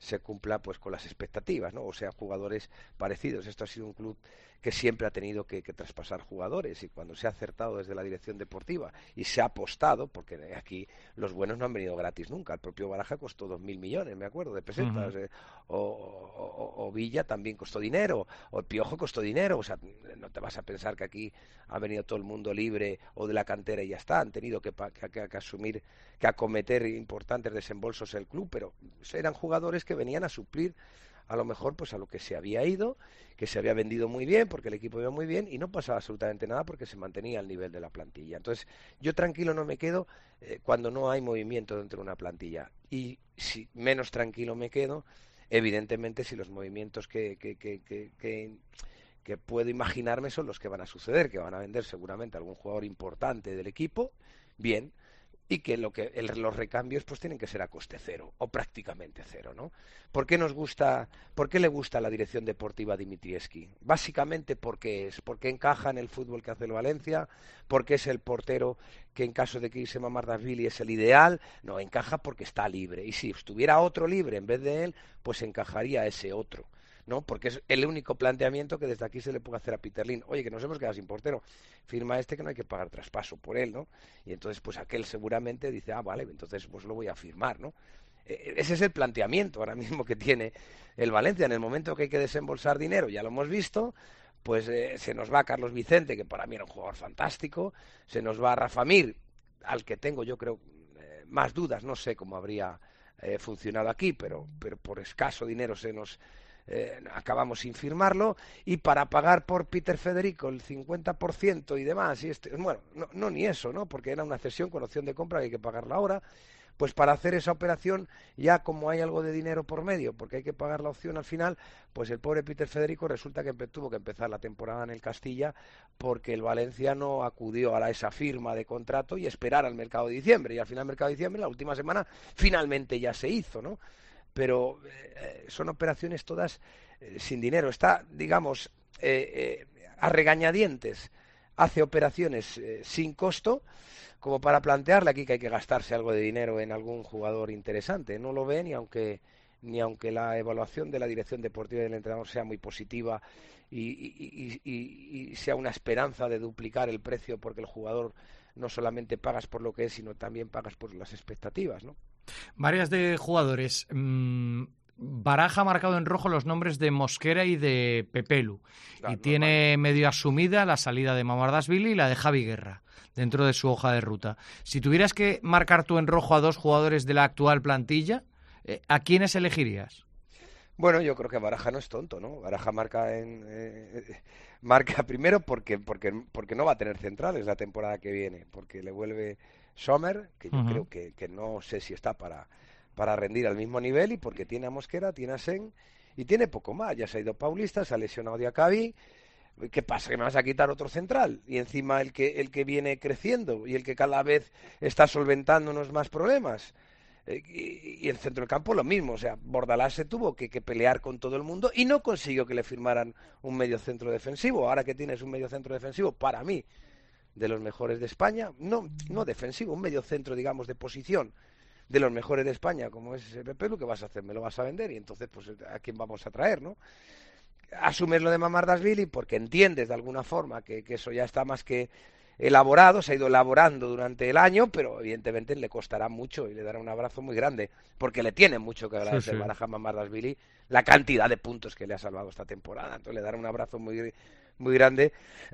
se cumpla pues con las expectativas, ¿no? O sea, jugadores parecidos. Esto ha sido un club que siempre ha tenido que, que traspasar jugadores, y cuando se ha acertado desde la dirección deportiva y se ha apostado, porque aquí los buenos no han venido gratis nunca. El propio Baraja costó dos mil millones, me acuerdo, de pesetas. Uh-huh. eh, o, o, o Villa también costó dinero, o el Piojo costó dinero. O sea, no te vas a pensar que aquí ha venido todo el mundo libre o de la cantera y ya está. Han tenido que, que, que, que asumir, que acometer importantes desembolsos el club, pero eran jugadores que venían a suplir a lo mejor pues a lo que se había ido, que se había vendido muy bien porque el equipo iba muy bien y no pasaba absolutamente nada porque se mantenía al nivel de la plantilla. Entonces yo tranquilo no me quedo eh, cuando no hay movimiento dentro de una plantilla, y si menos tranquilo me quedo evidentemente si los movimientos que, que, que, que, que, que puedo imaginarme son los que van a suceder, que van a vender seguramente a algún jugador importante del equipo, bien, y que lo que el, los recambios pues tienen que ser a coste cero o prácticamente cero, ¿no? ¿Por qué nos gusta, por qué le gusta la dirección deportiva a Dimitrievski? Básicamente porque es, porque encaja en el fútbol que hace el Valencia, porque es el portero que en caso de que irse Mamardashvili es el ideal. No, encaja porque está libre, y si estuviera otro libre en vez de él, pues encajaría ese otro, ¿no? Porque es el único planteamiento que desde aquí se le puede hacer a Peter Lim. Oye, que nos hemos quedado sin portero, firma este que no hay que pagar traspaso por él, ¿no? Y entonces pues aquel seguramente dice, ah, vale, entonces pues lo voy a firmar, ¿no? Eh, ese es el planteamiento ahora mismo que tiene el Valencia. En el momento que hay que desembolsar dinero, ya lo hemos visto, pues eh, se nos va Carlos Vicente, que para mí era un jugador fantástico, se nos va Rafa Mir, al que tengo yo creo eh, más dudas, no sé cómo habría eh, funcionado aquí, pero, pero por escaso dinero se nos... Eh, acabamos sin firmarlo, y para pagar por Peter Federico el cincuenta por ciento y demás, y este, bueno, no, no ni eso, ¿no? Porque era una cesión con opción de compra que hay que pagarla ahora, pues para hacer esa operación, ya como hay algo de dinero por medio, porque hay que pagar la opción al final, pues el pobre Peter Federico resulta que tuvo que empezar la temporada en el Castilla porque el Valencia no acudió a esa firma de contrato y esperar al mercado de diciembre, y al final el mercado de diciembre, la última semana, finalmente ya se hizo, ¿no? Pero eh, son operaciones todas eh, sin dinero. Está, digamos, eh, eh, a regañadientes, hace operaciones eh, sin costo, como para plantearle aquí que hay que gastarse algo de dinero en algún jugador interesante. No lo ve ni aunque, ni aunque la evaluación de la dirección deportiva y del entrenador sea muy positiva y, y, y, y, y sea una esperanza de duplicar el precio, porque el jugador no solamente pagas por lo que es, sino también pagas por las expectativas, ¿no? Varias de jugadores. Mm, Baraja ha marcado en rojo los nombres de Mosquera y de Pepelu. Claro, y tiene normal. Medio asumida la salida de Mamardashvili y la de Javi Guerra dentro de su hoja de ruta. Si tuvieras que marcar tú en rojo a dos jugadores de la actual plantilla, eh, ¿a quiénes elegirías? Bueno, yo creo que Baraja no es tonto, ¿no? Baraja marca en eh, marca primero porque porque porque no va a tener centrales la temporada que viene, porque le vuelve Sommer, que yo uh-huh. creo que, que no sé si está para, para rendir al mismo nivel, y porque tiene a Mosquera, tiene a Sen y tiene poco más. Ya se ha ido Paulista, se ha lesionado Diacabí. ¿Qué pasa? ¿Que me vas a quitar otro central? Y encima el que el que viene creciendo y el que cada vez está solventándonos más problemas. Eh, y, y el centro del campo lo mismo. O sea, Bordalás se tuvo que, que pelear con todo el mundo y no consiguió que le firmaran un medio centro defensivo. Ahora que tienes un medio centro defensivo, para mí, de los mejores de España, no no defensivo, un medio centro, digamos, de posición, de los mejores de España, como es ese Pepelu, ¿qué vas a hacer? Me lo vas a vender, y entonces, pues, ¿a quién vamos a traer, no? Asumes lo de Mamardashvili porque entiendes de alguna forma que, que eso ya está más que elaborado, se ha ido elaborando durante el año, pero evidentemente le costará mucho y le dará un abrazo muy grande, porque le tiene mucho que agradecer sí, sí. Baraja a Mamardashvili la cantidad de puntos que le ha salvado esta temporada. Entonces le dará un abrazo muy muy grande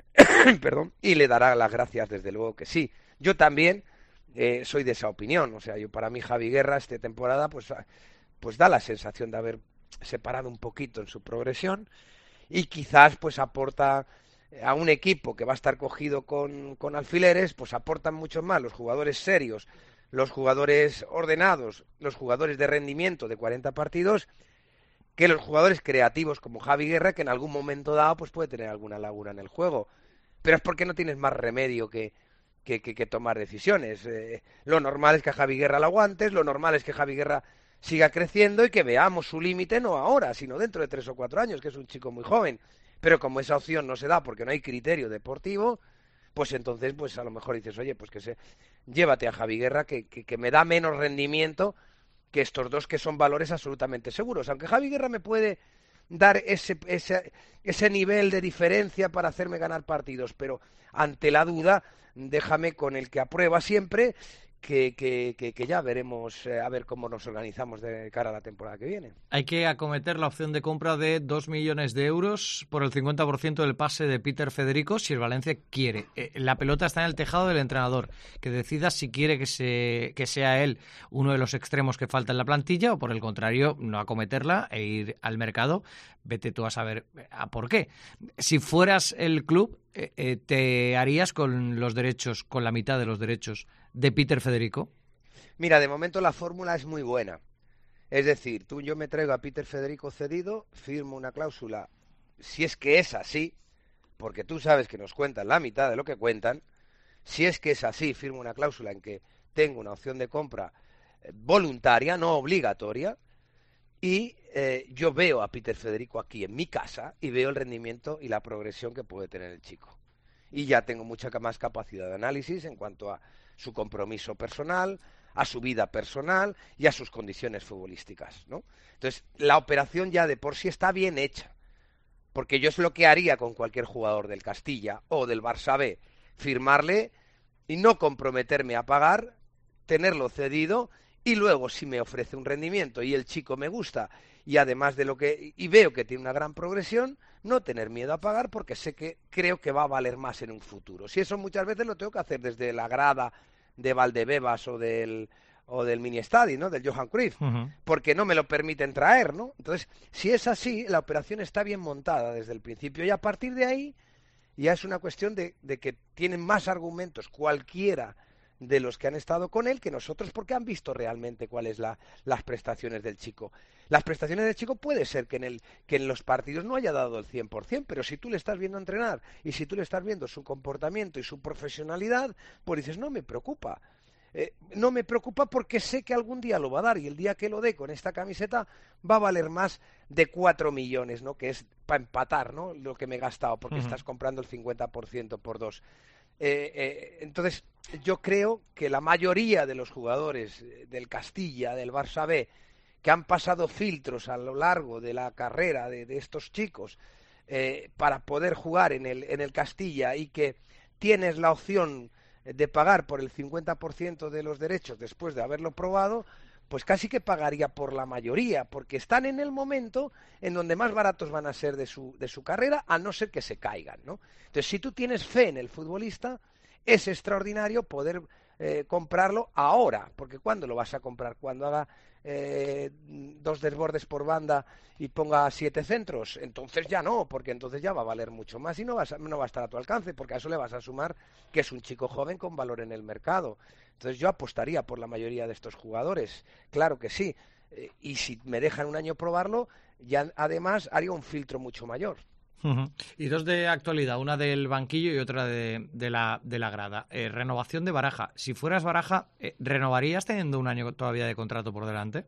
perdón, y le dará las gracias, desde luego que sí. Yo también eh, soy de esa opinión. O sea, yo para mí Javi Guerra esta temporada pues, pues da la sensación de haber separado un poquito en su progresión, y quizás pues aporta a un equipo que va a estar cogido con, con alfileres, pues aportan mucho más los jugadores serios, los jugadores ordenados, los jugadores de rendimiento de cuarenta partidos, que los jugadores creativos como Javi Guerra, que en algún momento dado pues puede tener alguna laguna en el juego, pero es porque no tienes más remedio que, que, que, que tomar decisiones. Eh, lo normal es que a Javi Guerra lo aguantes, lo normal es que Javi Guerra siga creciendo y que veamos su límite no ahora, sino dentro de tres o cuatro años, que es un chico muy joven. Pero como esa opción no se da porque no hay criterio deportivo, pues entonces pues a lo mejor dices, oye, pues que se llévate a Javi Guerra, que, que, que me da menos rendimiento que estos dos, que son valores absolutamente seguros. Aunque Javi Guerra me puede dar ese, ese, ese nivel de diferencia para hacerme ganar partidos, pero ante la duda, déjame con el que aprueba siempre, que, que, que, que ya veremos eh, a ver cómo nos organizamos de cara a la temporada que viene. Hay que acometer la opción de compra de dos millones de euros por el cincuenta por ciento del pase de Peter Federico si el Valencia quiere. Eh, la pelota está en el tejado del entrenador, que decida si quiere que, se, que sea él uno de los extremos que falta en la plantilla o por el contrario no acometerla e ir al mercado. Vete tú a saber a por qué. Si fueras el club, eh, eh, ¿te harías con los derechos, con la mitad de los derechos de Peter Federico? Mira, de momento la fórmula es muy buena. Es decir, tú yo me traigo a Peter Federico cedido, firmo una cláusula, si es que es así, porque tú sabes que nos cuentan la mitad de lo que cuentan, si es que es así, firmo una cláusula en que tengo una opción de compra voluntaria, no obligatoria, y eh, yo veo a Peter Federico aquí en mi casa y veo el rendimiento y la progresión que puede tener el chico. Y ya tengo mucha más capacidad de análisis en cuanto a su compromiso personal, a su vida personal y a sus condiciones futbolísticas, ¿no? Entonces, la operación ya de por sí está bien hecha, porque yo es lo que haría con cualquier jugador del Castilla o del Barça B, firmarle y no comprometerme a pagar, tenerlo cedido y luego si me ofrece un rendimiento y el chico me gusta y además de lo que y veo que tiene una gran progresión, no tener miedo a pagar porque sé que creo que va a valer más en un futuro. Si eso muchas veces lo tengo que hacer desde la grada de Valdebebas o del o del mini estadio, ¿no? Del Johan Cruyff, uh-huh. porque no me lo permiten traer, ¿no? Entonces, si es así, la operación está bien montada desde el principio y a partir de ahí ya es una cuestión de, de que tienen más argumentos cualquiera de los que han estado con él que nosotros porque han visto realmente cuáles la, las prestaciones del chico. Las prestaciones del chico puede ser que en, el, que en los partidos no haya dado el cien por ciento, pero si tú le estás viendo entrenar y si tú le estás viendo su comportamiento y su profesionalidad, pues dices, no me preocupa. Eh, no me preocupa porque sé que algún día lo va a dar y el día que lo dé con esta camiseta va a valer más de cuatro millones, ¿no? Que es para empatar, ¿no? Lo que me he gastado porque uh-huh. estás comprando el cincuenta por ciento por dos. Eh, eh, entonces, yo creo que la mayoría de los jugadores del Castilla, del Barça B, que han pasado filtros a lo largo de la carrera de, de estos chicos eh, para poder jugar en el, en el Castilla y que tienes la opción de pagar por el cincuenta por ciento de los derechos después de haberlo probado, pues casi que pagaría por la mayoría, porque están en el momento en donde más baratos van a ser de su, de su carrera, a no ser que se caigan, ¿no? Entonces, si tú tienes fe en el futbolista, es extraordinario poder eh, comprarlo ahora, porque ¿cuándo lo vas a comprar? Cuando haga eh, dos desbordes por banda y ponga siete centros, entonces ya no, porque entonces ya va a valer mucho más y no, vas a, no va a estar a tu alcance, porque a eso le vas a sumar que es un chico joven con valor en el mercado. Entonces yo apostaría por la mayoría de estos jugadores, claro que sí, eh, y si me dejan un año probarlo, ya además haría un filtro mucho mayor. Uh-huh. Y dos de actualidad, una del banquillo y otra de, de, la, de la grada. Eh, renovación de Baraja. Si fueras Baraja, eh, ¿renovarías teniendo un año todavía de contrato por delante?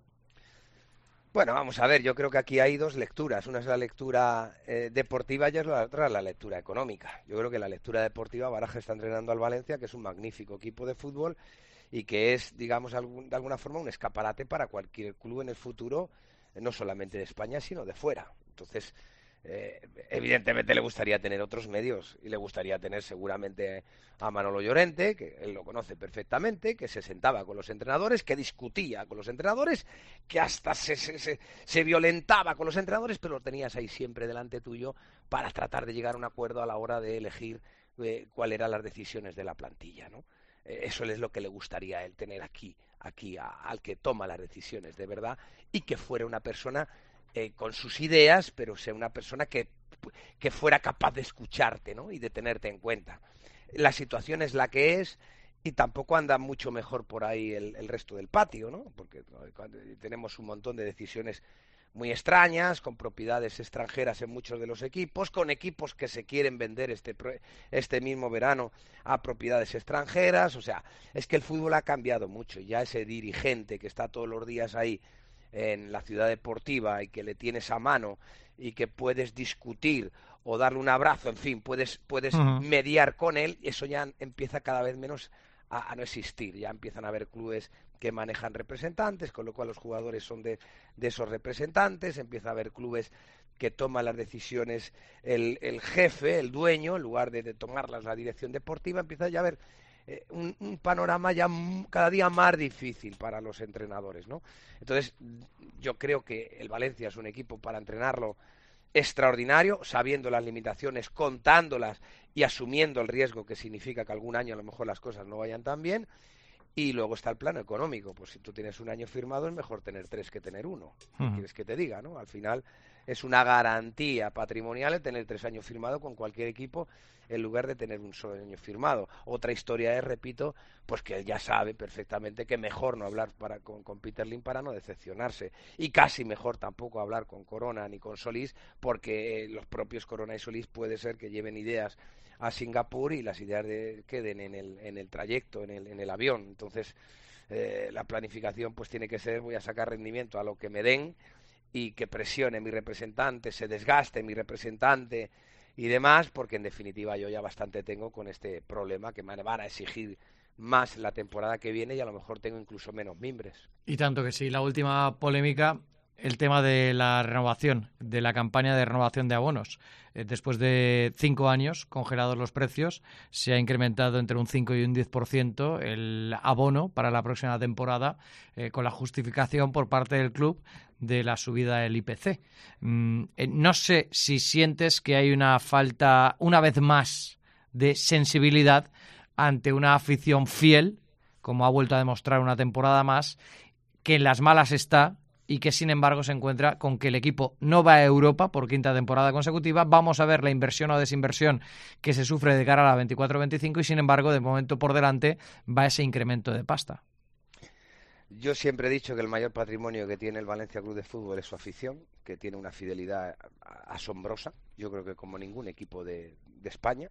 Bueno, vamos a ver, yo creo que aquí hay dos lecturas. Una es la lectura eh, deportiva y la otra la lectura económica. Yo creo que la lectura deportiva, Baraja está entrenando al Valencia, que es un magnífico equipo de fútbol y que es, digamos, algún, de alguna forma un escaparate para cualquier club en el futuro, no solamente de España, sino de fuera. Entonces, Eh, evidentemente le gustaría tener otros medios y le gustaría tener seguramente a Manolo Llorente, que él lo conoce perfectamente, que se sentaba con los entrenadores, que discutía con los entrenadores, que hasta se, se, se, se violentaba con los entrenadores, pero lo tenías ahí siempre delante tuyo para tratar de llegar a un acuerdo a la hora de elegir eh, cuáles eran las decisiones de la plantilla, ¿no? Eh, eso es lo que le gustaría a él tener aquí, aquí a, al que toma las decisiones de verdad y que fuera una persona Eh, con sus ideas, pero sea una persona que, que fuera capaz de escucharte, ¿no? Y de tenerte en cuenta. La situación es la que es y tampoco anda mucho mejor por ahí el, el resto del patio, ¿no? Porque cuando tenemos un montón de decisiones muy extrañas, con propiedades extranjeras en muchos de los equipos, con equipos que se quieren vender este, este mismo verano a propiedades extranjeras. O sea, es que el fútbol ha cambiado mucho y ya ese dirigente que está todos los días ahí en la ciudad deportiva y que le tienes a mano y que puedes discutir o darle un abrazo, en fin, puedes puedes uh-huh. mediar con él, eso ya empieza cada vez menos a, a no existir. Ya empiezan a haber clubes que manejan representantes, con lo cual los jugadores son de, de esos representantes, empieza a haber clubes que toma las decisiones el, el jefe, el dueño, en lugar de, de tomarlas la dirección deportiva, empieza ya a haber eh, un, un panorama ya m- cada día más difícil para los entrenadores, ¿no? Entonces, yo creo que el Valencia es un equipo para entrenarlo extraordinario, sabiendo las limitaciones, contándolas y asumiendo el riesgo que significa que algún año a lo mejor las cosas no vayan tan bien. Y luego está el plano económico, pues si tú tienes un año firmado es mejor tener tres que tener uno. ¿Qué Ujú. quieres que te diga, no? Al final es una garantía patrimonial el tener tres años firmado con cualquier equipo en lugar de tener un solo año firmado. Otra historia es, repito, pues que él ya sabe perfectamente que mejor no hablar para, con, con Peter Lim para no decepcionarse. Y casi mejor tampoco hablar con Corona ni con Solís, porque eh, los propios Corona y Solís puede ser que lleven ideas a Singapur y las ideas de, queden en el, en el trayecto, en el, en el avión. Entonces, eh, la planificación pues tiene que ser, voy a sacar rendimiento a lo que me den y que presione mi representante, se desgaste mi representante y demás, porque en definitiva yo ya bastante tengo con este problema que me van a exigir más la temporada que viene y a lo mejor tengo incluso menos mimbres. Y tanto que sí. La última polémica, el tema de la renovación, de la campaña de renovación de abonos. Eh, después de cinco años congelados los precios, se ha incrementado entre un cinco y un diez por ciento el abono para la próxima temporada, eh, con la justificación por parte del club de la subida del I P C. Mm, eh, no sé si sientes que hay una falta, una vez más, de sensibilidad ante una afición fiel, como ha vuelto a demostrar una temporada más, que en las malas está y que sin embargo se encuentra con que el equipo no va a Europa por quinta temporada consecutiva. Vamos a ver la inversión o desinversión que se sufre de cara a la veinticuatro veinticinco y sin embargo de momento por delante va ese incremento de pasta. Yo siempre he dicho que el mayor patrimonio que tiene el Valencia Club de Fútbol es su afición, que tiene una fidelidad asombrosa, yo creo que como ningún equipo de, de España,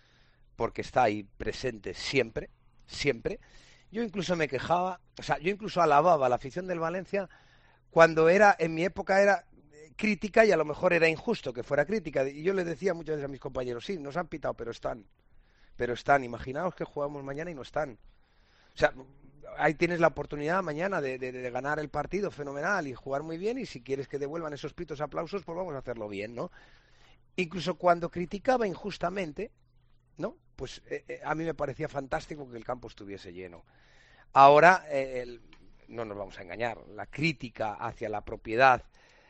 porque está ahí presente siempre, siempre. Yo incluso me quejaba, o sea, yo incluso alababa a la afición del Valencia cuando era, en mi época era crítica y a lo mejor era injusto que fuera crítica. Y yo le decía muchas veces a mis compañeros, sí, nos han pitado, pero están, pero están. Imaginaos que jugamos mañana y no están. O sea, ahí tienes la oportunidad mañana de, de, de ganar el partido fenomenal y jugar muy bien, y si quieres que devuelvan esos pitos aplausos, pues vamos a hacerlo bien, ¿no? Incluso cuando criticaba injustamente, ¿no? Pues eh, eh, a mí me parecía fantástico que el campo estuviese lleno. Ahora, eh, el, no nos vamos a engañar, la crítica hacia la propiedad,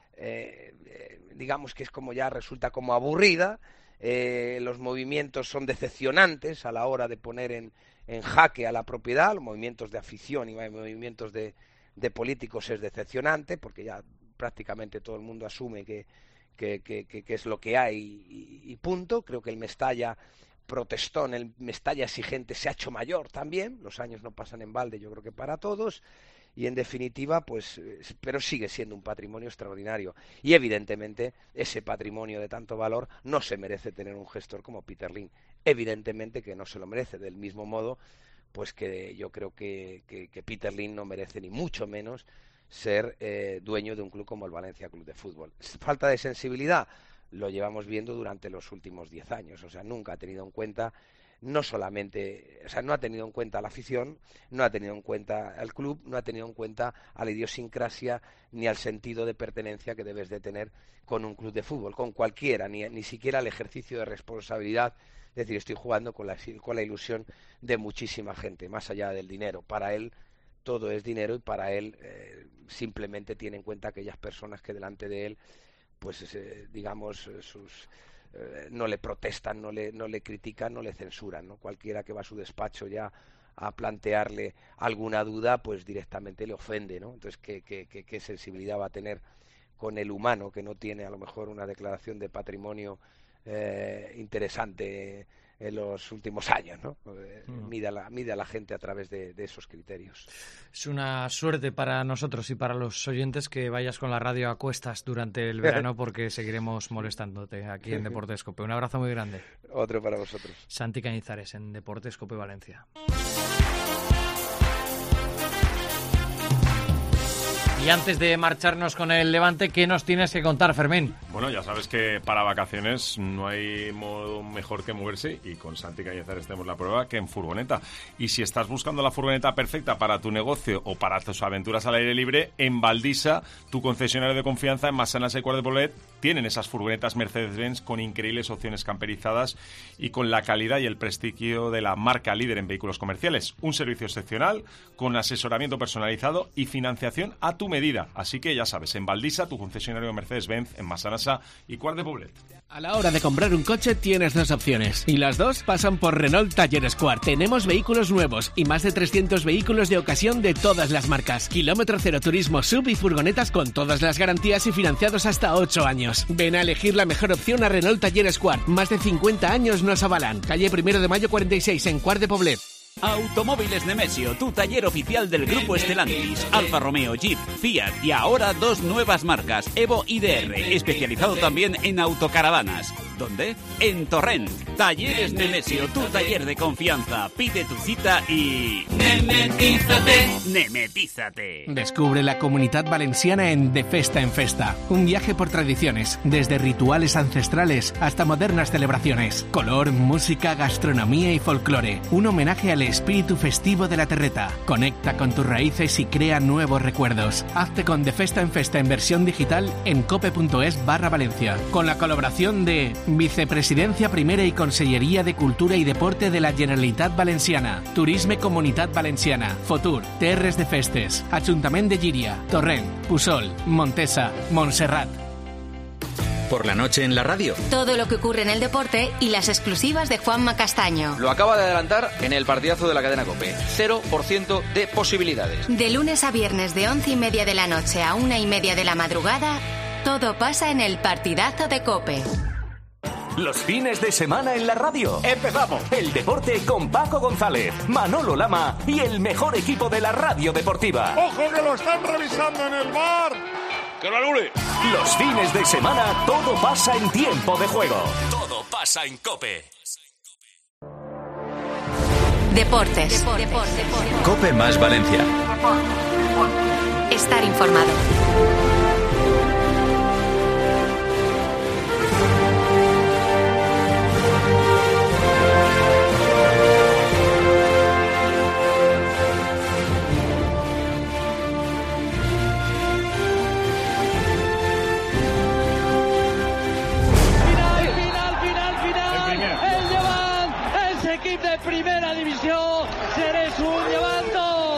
eh, eh, digamos que es como ya resulta como aburrida, eh, los movimientos son decepcionantes a la hora de poner en, en jaque a la propiedad, los movimientos de afición y movimientos de, de políticos es decepcionante, porque ya prácticamente todo el mundo asume que, que, que, que, que es lo que hay y, y punto. Creo que el Mestalla protestón, el Mestalla exigente se ha hecho mayor también, los años no pasan en balde, yo creo que para todos, y en definitiva, pues, pero sigue siendo un patrimonio extraordinario, y evidentemente ese patrimonio de tanto valor no se merece tener un gestor como Peter Lim, evidentemente que no se lo merece, del mismo modo, pues que yo creo que, que, que Peter Lim no merece ni mucho menos ser eh, dueño de un club como el Valencia Club de Fútbol. Falta de sensibilidad, lo llevamos viendo durante los últimos diez años, o sea, nunca ha tenido en cuenta, no solamente, o sea, no ha tenido en cuenta la afición, no ha tenido en cuenta al club, no ha tenido en cuenta a la idiosincrasia ni al sentido de pertenencia que debes de tener con un club de fútbol, con cualquiera, ni, ni siquiera el ejercicio de responsabilidad, es decir, estoy jugando con la, con la ilusión de muchísima gente, más allá del dinero. Para él todo es dinero y para él eh, simplemente tiene en cuenta aquellas personas que delante de él pues eh, digamos sus eh, no le protestan, no le no le critican, no le censuran, ¿no? Cualquiera que va a su despacho ya a plantearle alguna duda, pues directamente le ofende, ¿no? Entonces, ¿qué, qué, qué, qué sensibilidad va a tener con el humano que no tiene a lo mejor una declaración de patrimonio eh, interesante en los últimos años, ¿no? Eh, mm. mide, a la, mide a la gente a través de, de esos criterios. Es una suerte para nosotros y para los oyentes que vayas con la radio a cuestas durante el verano, porque seguiremos molestándote aquí en Deportes Cope. Un abrazo muy grande. Otro para vosotros. Santi Cañizares en Deportes Cope Valencia. Y antes de marcharnos con el Levante, ¿qué nos tienes que contar, Fermín? Bueno, ya sabes que para vacaciones no hay modo mejor que moverse, y con Santi Cañizares tenemos la prueba, que en furgoneta. Y si estás buscando la furgoneta perfecta para tu negocio o para tus aventuras al aire libre, en Valdisa, tu concesionario de confianza en Massanas y Quart de Poblet, tienen esas furgonetas Mercedes-Benz con increíbles opciones camperizadas y con la calidad y el prestigio de la marca líder en vehículos comerciales. Un servicio excepcional, con asesoramiento personalizado y financiación a tu medida. Así que ya sabes, en Valdisa, tu concesionario Mercedes-Benz en Massanassa y Quart de Poblet. A la hora de comprar un coche tienes dos opciones, y las dos pasan por Renault Talleres Quart. Tenemos vehículos nuevos y más de trescientos vehículos de ocasión de todas las marcas. Kilómetro cero, turismo, sub y furgonetas con todas las garantías y financiados hasta ocho años. Ven a elegir la mejor opción a Renault Talleres Quart. Más de cincuenta años nos avalan. Calle Primero de Mayo cuarenta y seis en Quart de Poblet. Automóviles Nemesio, tu taller oficial del Grupo Stellantis. Alfa Romeo, Jeep, Fiat y ahora dos nuevas marcas, Evo y D R, especializado también en autocaravanas. ¿Dónde? En Torrent. Talleres Nemesio, tu taller de confianza. Pide tu cita y... ¡Nemetízate! ¡Nemetízate! Descubre la Comunitat Valenciana en De Festa en Festa. Un viaje por tradiciones, desde rituales ancestrales hasta modernas celebraciones. Color, música, gastronomía y folclore. Un homenaje al espíritu festivo de la terreta. Conecta con tus raíces y crea nuevos recuerdos. Hazte con De Festa en Festa en versión digital en cope.es barra Valencia. Con la colaboración de Vicepresidencia Primera y Conselleria de Cultura i Deporte de la Generalitat Valenciana, Turisme Comunitat Valenciana, Fotur, Terres de Festes, Ajuntament de Llíria, Torrent, Puçol, Montesa, Montserrat. Por la noche en la radio. Todo lo que ocurre en el deporte y las exclusivas de Juanma Castaño. Lo acaba de adelantar en el partidazo de la cadena COPE. cero por ciento de posibilidades. De lunes a viernes de once y media de la noche a una y media de la madrugada, todo pasa en el partidazo de COPE. Los fines de semana en la radio. Empezamos. El deporte con Paco González, Manolo Lama y el mejor equipo de la radio deportiva. ¡Ojo que lo están revisando en el bar! ¡Que lo anule! Los fines de semana todo pasa en tiempo de juego. Todo pasa en COPE. Deportes. COPE más Valencia. Estar informado. De primera división, serés un llevando.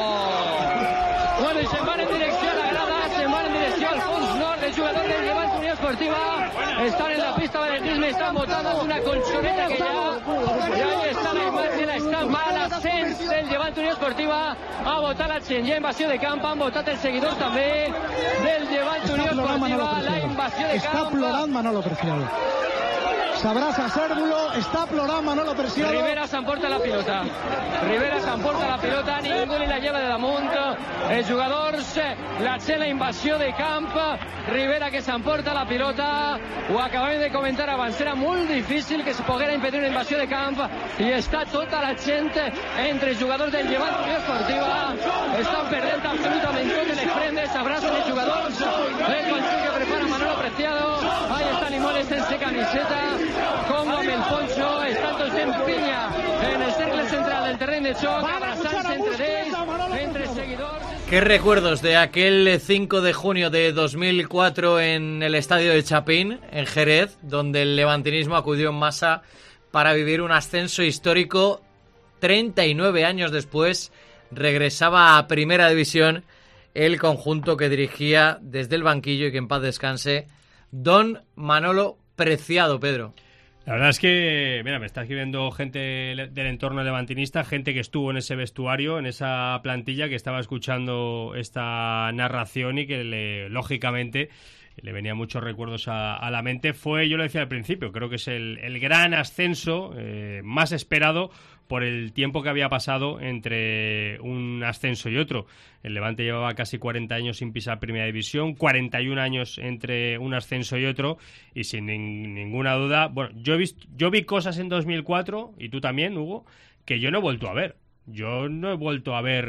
Bueno, y se van en dirección a la grada, se van en dirección al Fons Nord, el jugador del Levante Unión Esportiva. Están en la pista de atletismo, están botando una colchoneta que ya, y ahí está la imagen, està mal ascens del Levante Unión Esportiva. Ha votat la gent, ja invasió de camp, han votat els seguidors també del Levante Unión Esportiva, la invasió de camp. Està plorant Manolo Preciado. S'abraça Cérvulo, està plorant Manolo Preciado. Rivera s'emporta la pilota. Rivera s'emporta la pilota, ningú li la lleva de damunt. Els jugadors, la gent, la invasió de camp. Rivera que s'emporta la pilota. Ho acabem de comentar abans. Era molt difícil que es poguera impedir una invasió de camp. I està tota la gent entre els jugadors del Levante Unión Esportiva. Estan perdent absolutament tot les prendes. S'abracen els jugadors. El conjunt que prepara Manolo Preciado. Ahí está Limones sense camiseta. Como amb el Poncho, están tots en pinya en el cercle central del terreny de xoc, abraçant-se entre ells, entre seguidors. ¿Qué recuerdos de aquel cinco de junio de dos mil cuatro en el estadio de Chapín, en Jerez, donde el levantinismo acudió en masa para vivir un ascenso histórico? treinta y nueve años después regresaba a Primera División el conjunto que dirigía desde el banquillo, y que en paz descanse, don Manolo Preciado, Pedro. La verdad es que, mira, me está escribiendo gente del entorno levantinista, gente que estuvo en ese vestuario, en esa plantilla, que estaba escuchando esta narración y que, le, lógicamente, le venían muchos recuerdos a, a la mente. Fue, yo lo decía al principio, creo que es el, el gran ascenso eh, más esperado por el tiempo que había pasado entre un ascenso y otro. El Levante llevaba casi cuarenta años sin pisar Primera División, cuarenta y un años entre un ascenso y otro, y sin nin- ninguna duda, bueno, yo he visto, yo vi cosas en dos mil cuatro, y tú también, Hugo, que yo no he vuelto a ver. Yo no he vuelto a ver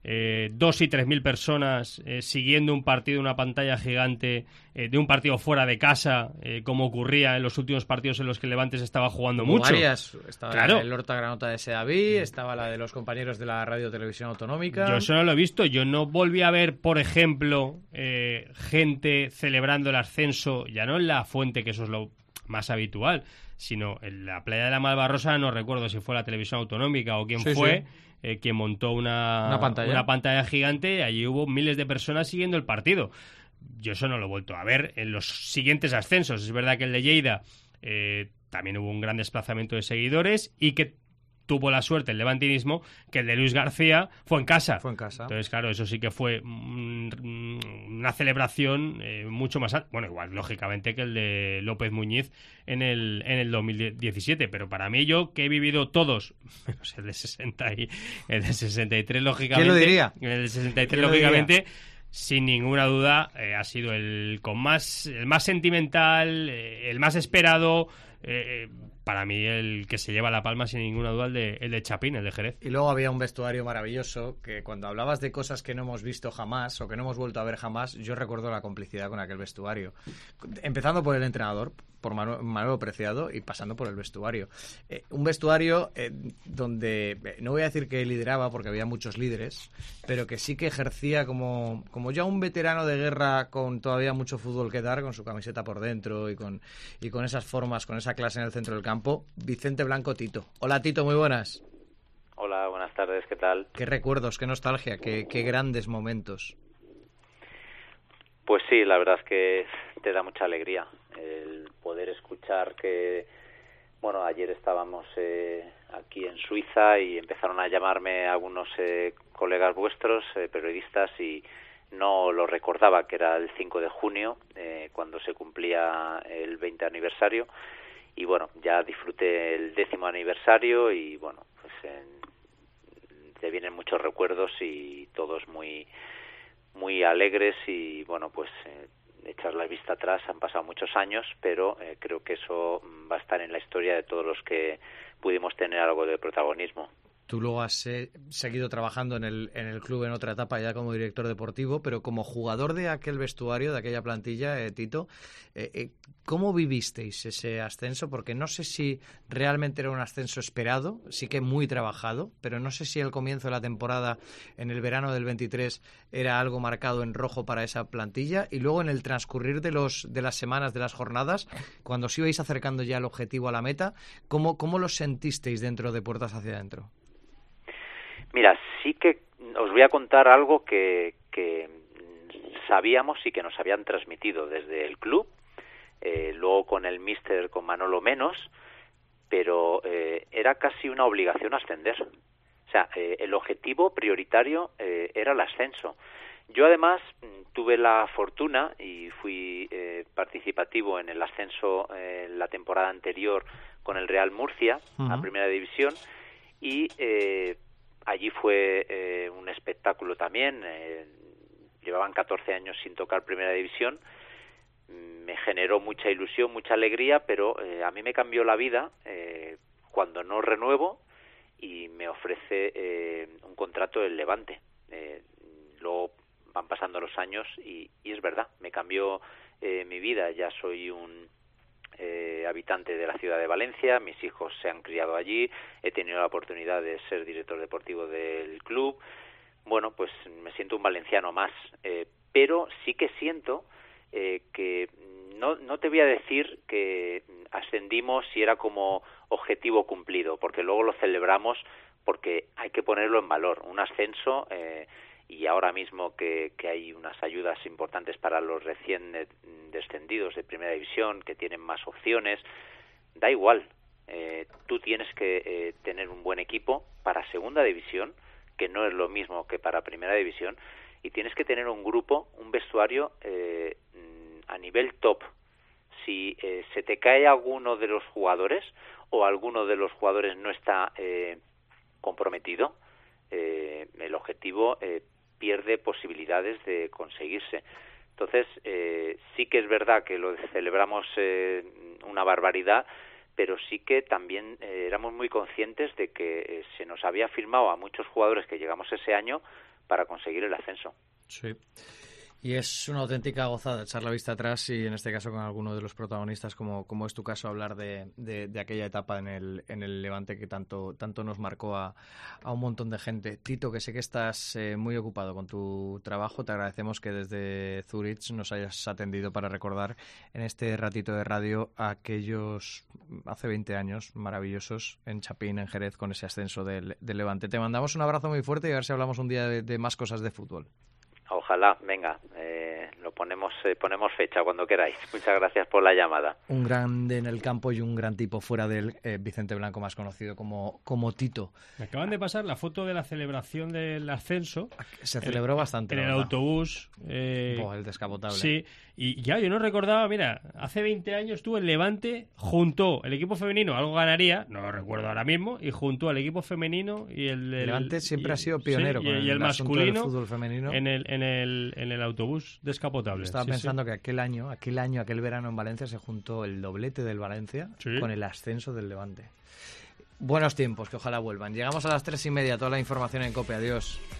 eh, dos y tres mil personas eh, siguiendo un partido, una pantalla gigante eh, de un partido fuera de casa, eh, como ocurría en los últimos partidos en los que el Levante se estaba jugando Hubo mucho. Varias. Estaba Claro. el Horta Granota de Sedaví, estaba la de los compañeros de la Radio Televisión Autonómica. Yo eso no lo he visto. Yo no volví a ver, por ejemplo, eh, gente celebrando el ascenso, ya no en La Fuente, que eso es lo más habitual, sino en la playa de la Malvarrosa. No recuerdo si fue la Televisión Autonómica o quién Sí, fue, sí. eh, quien montó una, Una pantalla. una pantalla gigante. Allí hubo miles de personas siguiendo el partido. Yo eso no lo he vuelto a ver en los siguientes ascensos. Es verdad que el de Lleida eh, también hubo un gran desplazamiento de seguidores y que tuvo la suerte el levantinismo que el de Luis García fue en casa. Fue en casa. Entonces, claro, eso sí que fue mm, una celebración eh, mucho más alta. Bueno, igual, lógicamente, que el de López Muñiz en el, en el dos mil diecisiete. Pero para mí, yo que he vivido todos, menos el de sesenta y el de sesenta y tres, lógicamente. ¿Quién lo diría? El de sesenta y tres, ¿Quién lo lógicamente. diría? Sin ninguna duda, eh, ha sido el con más, el más sentimental, eh, el más esperado. Eh, para mí, el que se lleva la palma, sin ninguna duda, el de, el de Chapín, el de Jerez. Y luego había un vestuario maravilloso que cuando hablabas de cosas que no hemos visto jamás o que no hemos vuelto a ver jamás, yo recuerdo la complicidad con aquel vestuario. Empezando por el entrenador, por Manu- Manuel Preciado, y pasando por el vestuario. Eh, un vestuario eh, donde, eh, no voy a decir que lideraba porque había muchos líderes, pero que sí que ejercía como, como ya un veterano de guerra con todavía mucho fútbol que dar, con su camiseta por dentro y con, y con esas formas, con esa clase en el centro del campo. Vicente Blanco Tito. Hola Tito, muy buenas. Hola, buenas tardes, ¿qué tal? Qué recuerdos, qué nostalgia, qué, qué grandes momentos. Pues sí, la verdad es que te da mucha alegría el poder escuchar que, bueno, ayer estábamos eh, aquí en Suiza y empezaron a llamarme algunos eh, colegas vuestros, eh, periodistas, y no lo recordaba, que era el cinco de junio, eh, cuando se cumplía el veinte aniversario, y bueno, ya disfruté el décimo aniversario y bueno, pues en, te vienen muchos recuerdos y todos muy muy alegres y bueno, pues eh, echar la vista atrás, han pasado muchos años, pero eh, creo que eso va a estar en la historia de todos los que pudimos tener algo de protagonismo. Tú luego has eh, seguido trabajando en el, en el club en otra etapa ya como director deportivo, pero como jugador de aquel vestuario, de aquella plantilla, eh, Tito, eh, eh, ¿cómo vivisteis ese ascenso? Porque no sé si realmente era un ascenso esperado, sí que muy trabajado, pero no sé si el comienzo de la temporada en el verano del veintitrés era algo marcado en rojo para esa plantilla, y luego en el transcurrir de los de las semanas, de las jornadas, cuando os ibais acercando ya al objetivo, a la meta, ¿cómo, cómo lo sentisteis dentro de puertas hacia adentro? Mira, sí que os voy a contar algo que, que sabíamos y que nos habían transmitido desde el club, eh, luego con el míster, con Manolo menos, pero eh, era casi una obligación ascender. O sea, eh, el objetivo prioritario eh, era el ascenso. Yo además tuve la fortuna y fui eh, participativo en el ascenso eh, la temporada anterior con el Real Murcia, uh-huh. a Primera División, y eh, allí fue eh, un espectáculo también. Eh, llevaban catorce años sin tocar Primera División. Me generó mucha ilusión, mucha alegría, pero eh, a mí me cambió la vida eh, cuando no renuevo y me ofrece eh, un contrato del Levante. Eh, luego van pasando los años y, y es verdad, me cambió eh, mi vida. Ya soy un Eh, habitante de la ciudad de Valencia, mis hijos se han criado allí, he tenido la oportunidad de ser director deportivo del club. Bueno, pues me siento un valenciano más, eh, pero sí que siento eh, que no, no te voy a decir que ascendimos y era como objetivo cumplido, porque luego lo celebramos, porque hay que ponerlo en valor. Un ascenso, eh, y ahora mismo que, que hay unas ayudas importantes para los recién descendidos de Primera División, que tienen más opciones, da igual. Eh, tú tienes que eh, tener un buen equipo para Segunda División, que no es lo mismo que para Primera División, y tienes que tener un grupo, un vestuario eh, a nivel top. Si eh, se te cae alguno de los jugadores o alguno de los jugadores no está eh, comprometido, eh, el objetivo eh, pierde posibilidades de conseguirse. Entonces, eh, sí que es verdad que lo celebramos eh, una barbaridad, pero sí que también eh, éramos muy conscientes de que eh, se nos había firmado a muchos jugadores que llegamos ese año para conseguir el ascenso. Sí. Y es una auténtica gozada echar la vista atrás y en este caso con alguno de los protagonistas, como, como es tu caso, hablar de, de, de aquella etapa en el, en el Levante que tanto, tanto nos marcó a, a un montón de gente. Tito, que sé que estás eh, muy ocupado con tu trabajo, te agradecemos que desde Zurich nos hayas atendido para recordar en este ratito de radio a aquellos hace veinte años maravillosos en Chapín, en Jerez, con ese ascenso del, del Levante. Te mandamos un abrazo muy fuerte y a ver si hablamos un día de, de más cosas de fútbol. Ojalá, venga, eh, lo ponemos eh, ponemos fecha cuando queráis. Muchas gracias por la llamada. Un grande en el campo y un gran tipo fuera del eh, Vicente Blanco, más conocido como, como Tito. Me acaban de pasar la foto de la celebración del ascenso. Se celebró el, bastante. En el ¿verdad? autobús. Eh, oh, el descapotable. Sí, y ya yo no recordaba, mira, hace veinte años tú el Levante juntó el equipo femenino, algo ganaría, no lo recuerdo ahora mismo, y juntó al equipo femenino y el... el Levante siempre y, ha sido pionero sí, con y, el, y el masculino fútbol femenino. En el, en el, en el autobús descapotable. Estaba sí, pensando sí. que aquel año, aquel año, aquel verano en Valencia se juntó el doblete del Valencia sí. con el ascenso del Levante. Buenos tiempos, que ojalá vuelvan. Llegamos a las tres y media, toda la información en COPE. Adiós.